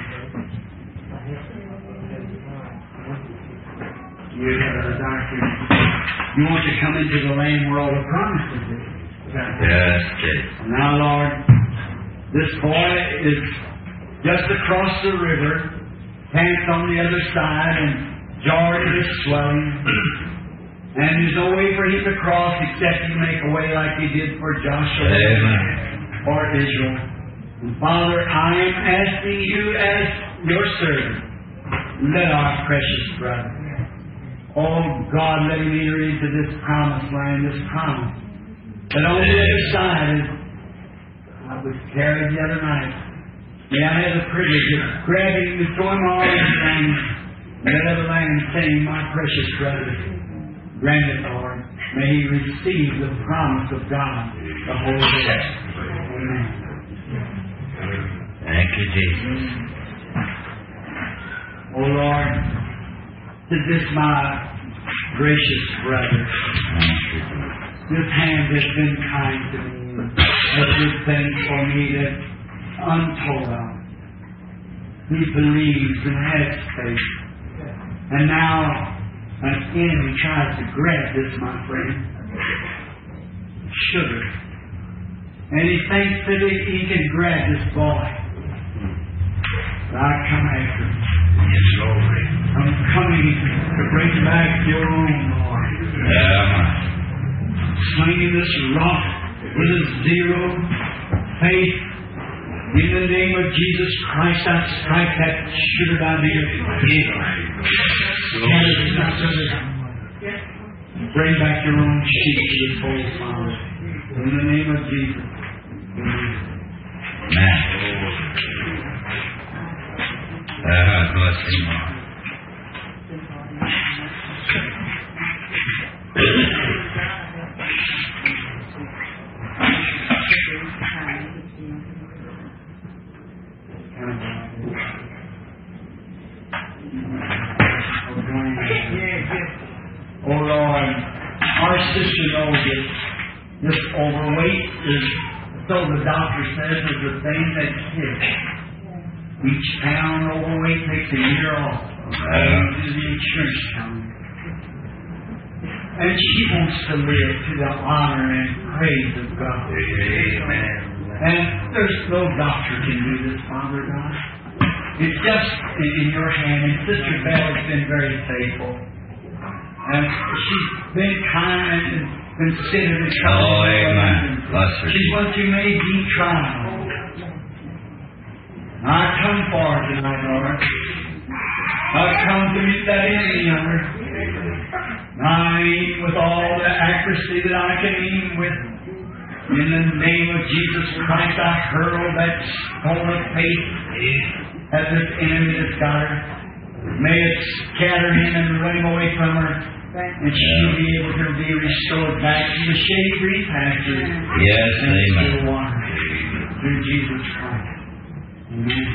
You have a desire to. You want to come into the land where all the promises are. Yes, Jesus. Now, Lord, this boy is just across the river, pants on the other side, and Jordan is swelling. And there's no way for him to cross except you make a way like he did for Joshua Amen. or Israel. And Father, I am asking you as your servant, let our precious brother, oh God, let him enter into this promised land, this promise. That on the other side, as I was carried the other night, may I have the privilege of grabbing him and throwing him all in the land, and that other land saying, my precious brother, grant it, Lord. May he receive the promise of God, the Holy Ghost. Amen. Thank you, Jesus. Oh Lord, to this my gracious brother, this hand has been kind to me, a good thing for me that's untold of. He believes and has faith. And now an enemy tries to grab this, my friend. Sugar. And he thinks that he, he can grab this boy. But I come after him. Yes, Lord. I'm coming to bring back your own, Lord. Yeah. Slinging this rock with a zero faith. In the name of Jesus Christ, I strike that sugar out of your head. Bring back your own sheep to the fold, Father. In the name of Jesus. Amen. Ah, bless him, Lord. Oh Lord, our sister knows that this overweight is, so the doctor says, is the thing that hits. Each pound overweight takes a year off. Uh, to the insurance company. And she wants to live to the honor and praise of God. Amen. And there's no doctor can do this, Father God. It's just in your hand. And Sister Bell has been very faithful. And she's been kind and considerate and kind. Oh, amen. Bless her. She's what you may be trying. I come forward tonight, Lord. I've come to meet that enemy, Lord. I aim with all the accuracy that I can aim with. In the name of Jesus Christ, I hurl that stone of faith at this enemy that's got her. May it scatter him and run him away from her. And she'll be able to be restored back to the shady green pastures. Yes, and amen. still water. Through Jesus Christ. Amen.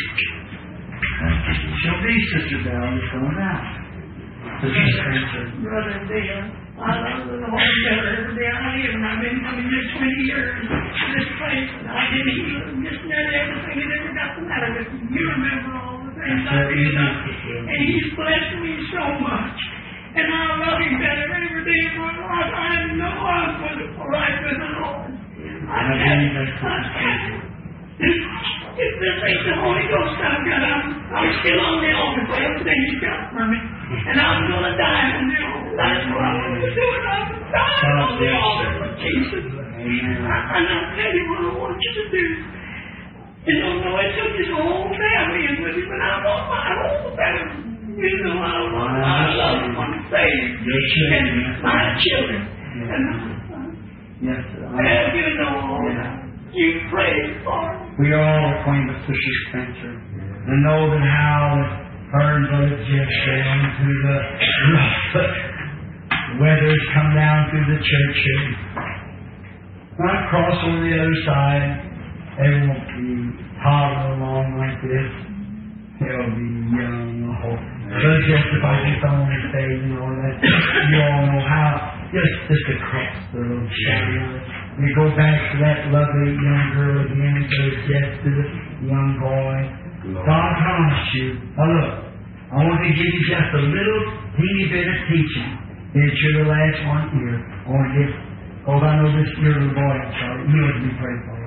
She'll be Sister Bell that's going out. Sister Spencer. Brother Bill, I love the Lord better every day I live, and I've been coming here twenty years to this place, and I didn't even just nearly everything that ever got the matter with me. You remember all the things I did, and He's blessed me so much. And I love Him better every day of my life. I know I'm going to go right with the Lord. I can't, I can't. If this ain't the Holy Ghost I've got, I'm, I'm still on the altar for everything He's got for me. And I'm going to die on the altar. That's what I'm going to do. And I'm going to die on the altar for Jesus. I, and I'll tell you what I want you to do. You don't know, it took His whole family in with Him, and I want my whole family. You know, I want, I love Him. I'm saved. And my children. And Yes, sir. and you know all that. You pray for me. We are all acquainted with Sister Spencer. And know that how her and Brother Jeff down through the rough weather's come down through the church here. When I cross over the other side, they won't be toddling along like this. They'll be young, I hope. Brother Jeff, if I just don't want to say, you know, that you all know how, just, just across the little shadow. We go back to that lovely young girl again, to Jeff, to the young boy. God promised you. Now look, I want to give you just a little teeny bit of teaching. It's you're the last one here. I want to give, oh, I know this your little boy, Charlie. You know to be prayed for.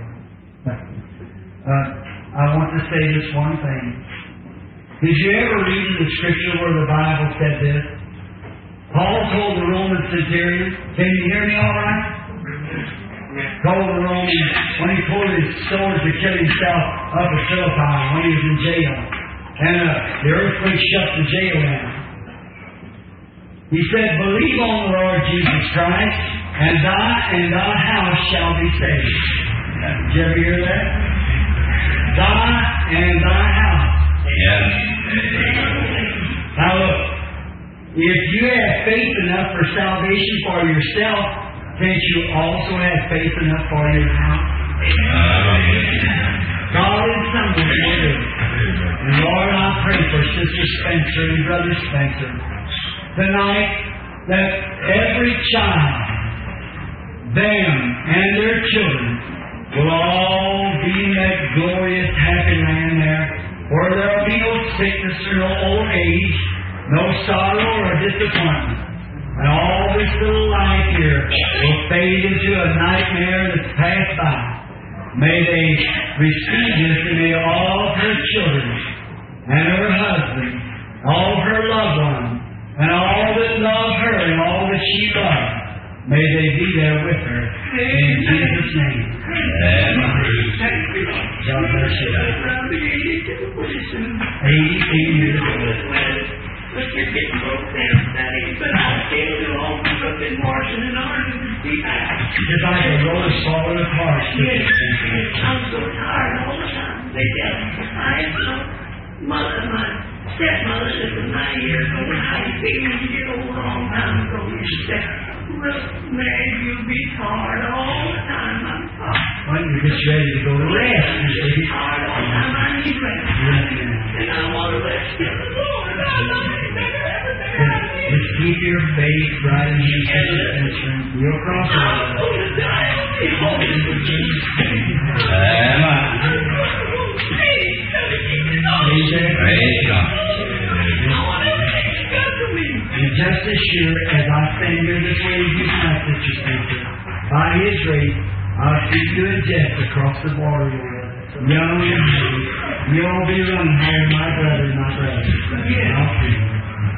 Uh, I want to say this one thing. Did you ever read in the Scripture where the Bible said this? Paul told the Roman centurion, can you hear me all right? Told the Roman when he pulled his sword to kill himself up at Philippi when he was in jail. And uh, the earthquake shut the jail down. He said, believe on the Lord Jesus Christ, and thy and thy house shall be saved. Did you ever hear that? Thy and thy house. Yes. Now look, if you have faith enough for salvation for yourself, can't you also have faith enough for your house? God is something to do. And Lord, I pray for Sister Spencer and Brother Spencer tonight that every child them and their children will all be in that glorious happy land there, where there will be no sickness or no old age, no sorrow or disappointment. And all this little life here will fade into a nightmare that's passed by. May they receive this, and may all of her children and her husband, all of her loved ones, and all that love her and all that she loves, may they be there with her. In Jesus' name. Amen. God bless you. eighty-eight years old. But you're getting broke down, Daddy. But I still do all the cooking, washing, and ironing and deep out. It's like a roller falling apart. Yes, I'm so tired all the time. They tell me, I have no mother, my stepmother lived with nine years old. How you feel when you get old a long time ago? She said, look, Meg, you'll be tired all the time. I'm tired. When you're just ready to go to rest, you see. Tired all the time. I need rest. And I want to rest. Give the Lord. I love you. Just keep your faith right in His hands. You'll cross the line. Praise God. And just as sure as I stand here this way as you tonight, Sister Spencer, by His grace, I'll see you and Jeff across the border. Young and happy. You'll be running home, my brother, my brother. I'll see you.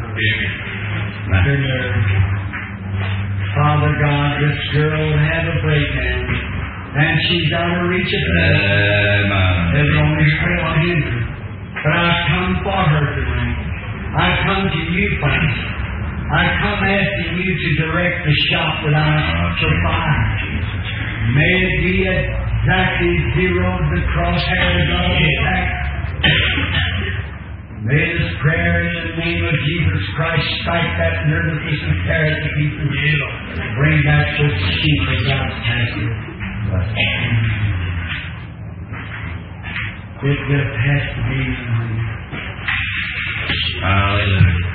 Father God, this girl will have a breakdown, and she's out of reach of help. There's only her to hinder. But I come for her tonight. I come to you, Father. I come asking you to direct the shop that I provide. May it be exactly zeroed the crosshairs of the attack. May this prayer in the name of Jesus Christ strike that nervousness and tear it to pieces. Bring back those sheep of God's pasture. It just has to be. Hallelujah.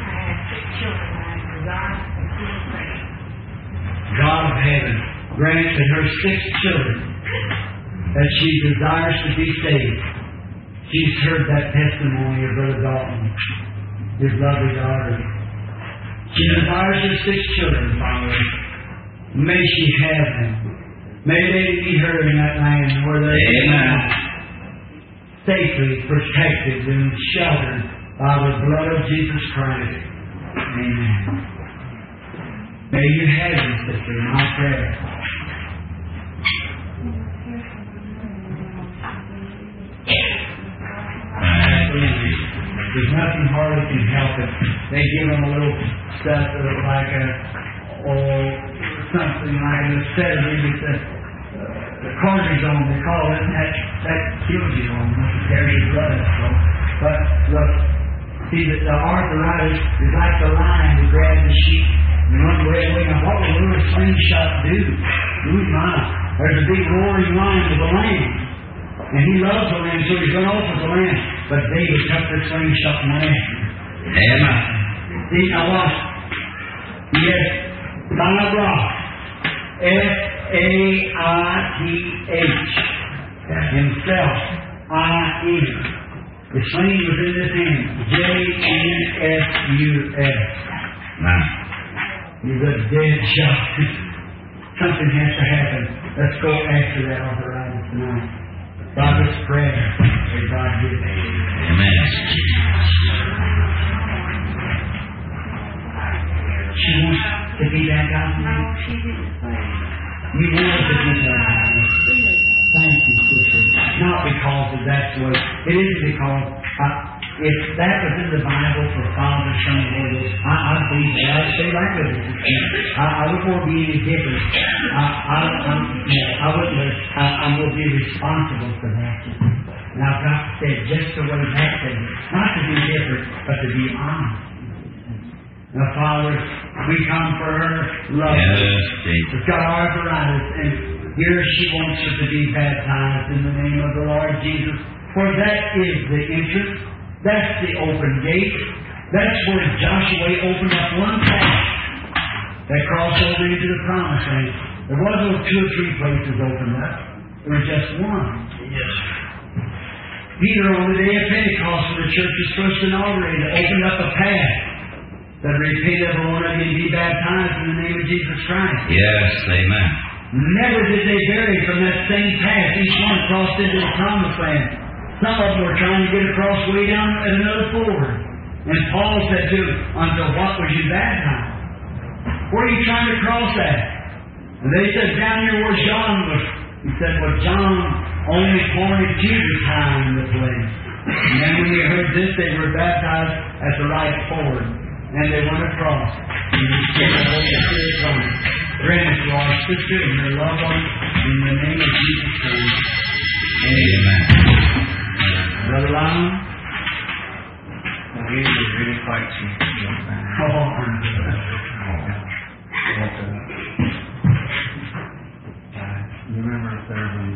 God of heaven, grant that her six children, that she desires to be saved. She's heard that testimony of Brother Dalton, his lovely daughter. She desires her six children, Father. May she have them. May they meet her in that land where they're safely protected and sheltered by the blood of Jesus Christ. Amen. May you have them, sister, in my prayer. There's nothing hardly can help it. They give them a little stuff that looks like a, or something like a sedative. It's a, a cortisone, they call it. That, that kills you on it. It carries your blood. So. But look, see that the arthritis is like the lion who grabs the sheep and runs away. away. Now, what will a little slingshot do? Ooh, my. There's a big roaring lion with a lamb. And he loves the lamb, so he's going to open the lamb. But David took the slingshot and ran. Amen. See, now watch. Yes, by rock. F A I T H. Himself. I N. The sling was in his hand. J E S U S. Now. He's a dead shot. Something has to happen. Let's go after that arthritis tonight. Father's prayer. May God give it. Amen. She wants to be that God. No, she didn't say. You want to be that God. Thank you, sister. Not because of that's what it isn't because uh, if that was in the Bible for Father, Son, and Holy Ghost, I, I'd believe that. I'd stay right with it. I, I wouldn't want to be any different. I, I, I'm, I wouldn't. I, I'm going to be responsible for that. Now God said just the way that said it, not to be different, but to be honest. Now, Father, we come for her love. Yes, She's got arthritis, and here she wants her to be baptized in the name of the Lord Jesus. For that is the entrance. That's the open gate. That's where Joshua opened up one path that crossed over into the promised land. There was no two or three places opened up. There was just one. Yes. Peter, on the day of Pentecost, when the church was first inaugurated, opened up a path that repent every one of you and be baptized in the name of Jesus Christ. Yes, amen. Never did they vary from that same path. Each one crossed into the promised land. Some of them were trying to get across way down at another ford. And Paul said to them, until what was you baptized? Where are you trying to cross at? And they said, down here where John was. He said, well, John only pointed to the time and the place. And then when they heard this, they were baptized at the right ford. And they went across. And they said, the Holy Spirit on them. Grant to our sister and your loved one in the name of Jesus Christ. Amen. Brother Lyon? He was really quite cheap. Oh, You remember if there was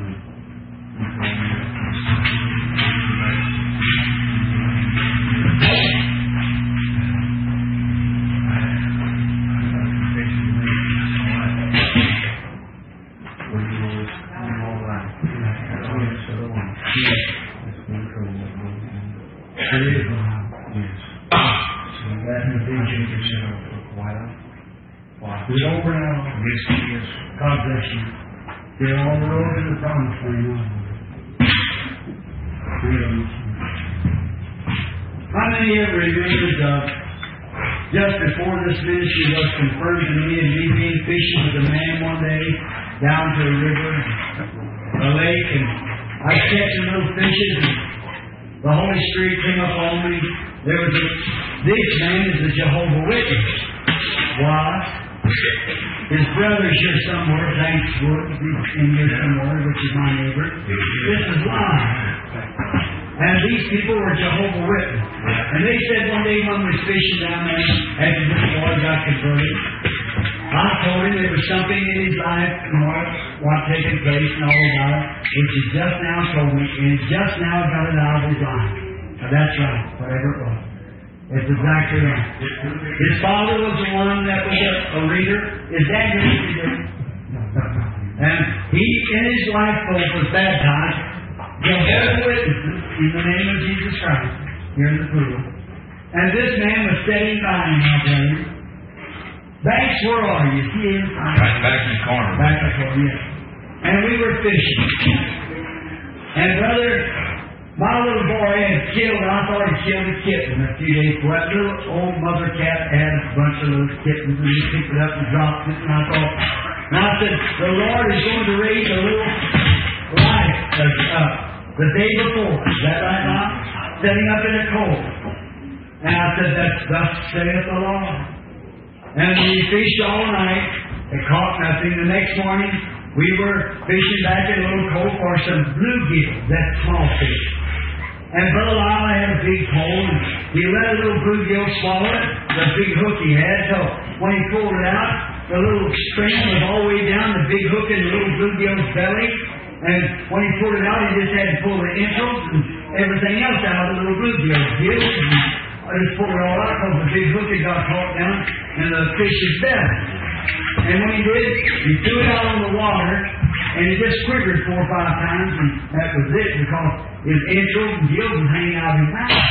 We're over now. Yes, yes. God bless you. They're on the road to the promised land now. How many ever remember uh, just before this ministry was confirmed to me and me being fishing with a man one day down to a river, a lake, and I was catching little fishes and the Holy Spirit came up on me. There was a, this man is a Jehovah's Witness. Why? His brother's here somewhere, thanks Wood, in here somewhere, which is my neighbor. This is live. And these people were Jehovah's Witnesses. And they said one day when we was fishing down there, after this boy got converted, I told him there was something in his life and what, what taking place and all about it, which he just now told me, and he just now got it out of his life. Now that's right, whatever it was. It's exactly right. His father was the one that was a, a reader. His dad was a reader. And he, in his life, both was baptized. Jehovah's Witnesses in the name of Jesus Christ. Here in the pool. And this man was sitting by him, I tell you. Banks, where are you? See him? Right back in the corner. Back in the corner, yes. And we were fishing. And brother, my little boy had killed, and I thought he killed a kitten a few days ago. That little old mother cat had a bunch of those kittens, and he picked it up and dropped it, and I thought, and I said, the Lord is going to raise a little life uh, the day before. Is that right, Mom? Setting up in a cold. And I said, that's thus saith the Lord. And we fished all night. It caught nothing. The next morning, we were fishing back in a little cove for some bluegill, that small fish. And Brother Lyle had a big pole, and he let a little bluegill swallow it, the big hook he had. So when he pulled it out, the little string was all the way down, the big hook in the little bluegill's belly. And when he pulled it out, he just had to pull the entrails and everything else out of the little bluegill's gill. I just pulled it all out because the big hook had got caught down in the fish's belly. And when he did, he threw it out on the water, and it just quivered four or five times, and that was it, because his entrails and gills was hanging out of his mouth.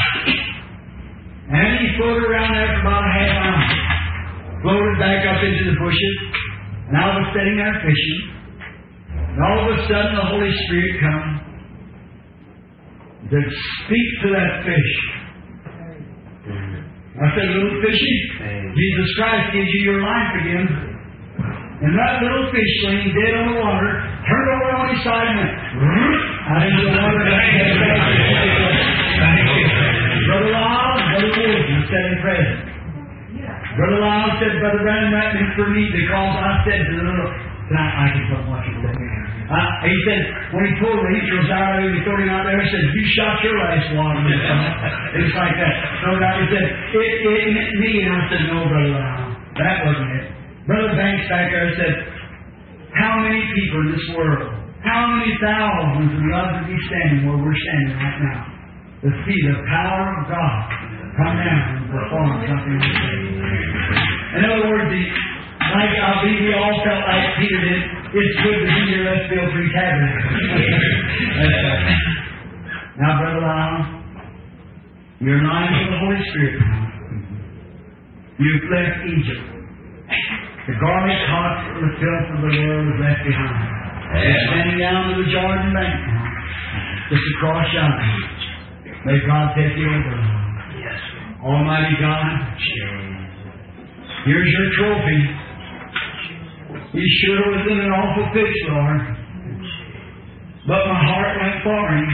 And he floated around there for about a half hour. Floated back up into the bushes, and I was sitting there fishing. And all of a sudden, the Holy Spirit come to speak to that fish. I said, little fishy, Jesus Christ gives you your life again. And that little fish laying dead on the water turned over on his side and went out into the water. Brother Lyle, Brother Wood, you said in present. Brother Lyle said, Brother Brandon, that meant for me because I said to the little, I, I just don't want you to look at me. Uh, he said, when he pulled the entrails out of him, he threw him out there and said, you shot your last one. It was like that. So God, he said, it, it meant me. And I said, no, Brother Lyle, that wasn't it. Brother Banks back there said, how many people in this world, how many thousands would love to be standing where we're standing right now to see the power of God come down and perform something like that. In other words, the, I, I believe we all felt like Peter did. It's good to be here. Let's build three tabernacles. Now, Brother Lyle, you're lying for the Holy Spirit now. You've left Egypt. The garlic pots and the filth of the world is left behind. You're standing down to the Jordan bank now. Just across yonder. May God take you over. Yes. Almighty God, here's your trophy. You sure was in an awful fix, Lord. But my heart went for him.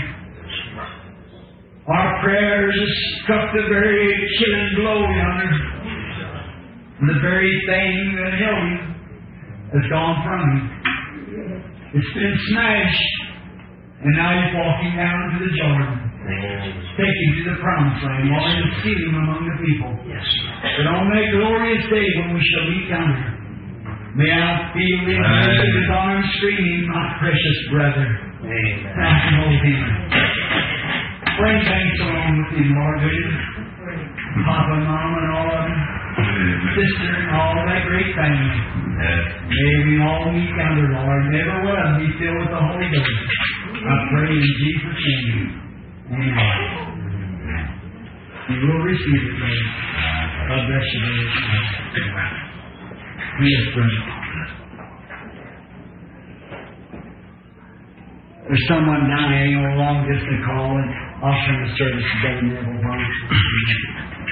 Our prayers struck the very killing blow yonder. And the very thing that held him has gone from him. It's been smashed. And now he's walking down to the Jordan. Taking to the promised land, wanting to see him among the people. Yes. But on that glorious day when we shall meet yonder, may I feel him in his arms screaming, my precious brother. Amen. I can hold him. Bring thanks along with him, Lord, will you? Papa and Mama and all of them. Sister and all that great family. May we all meet yonder, Lord. Never one of them be filled with the Holy Ghost. I pray in Jesus' name. Amen. You will receive it, Lord. God bless you, Lord. Yes, brother. There's someone down here, you know, long distance call, and I'll turn the service to Brother Neville.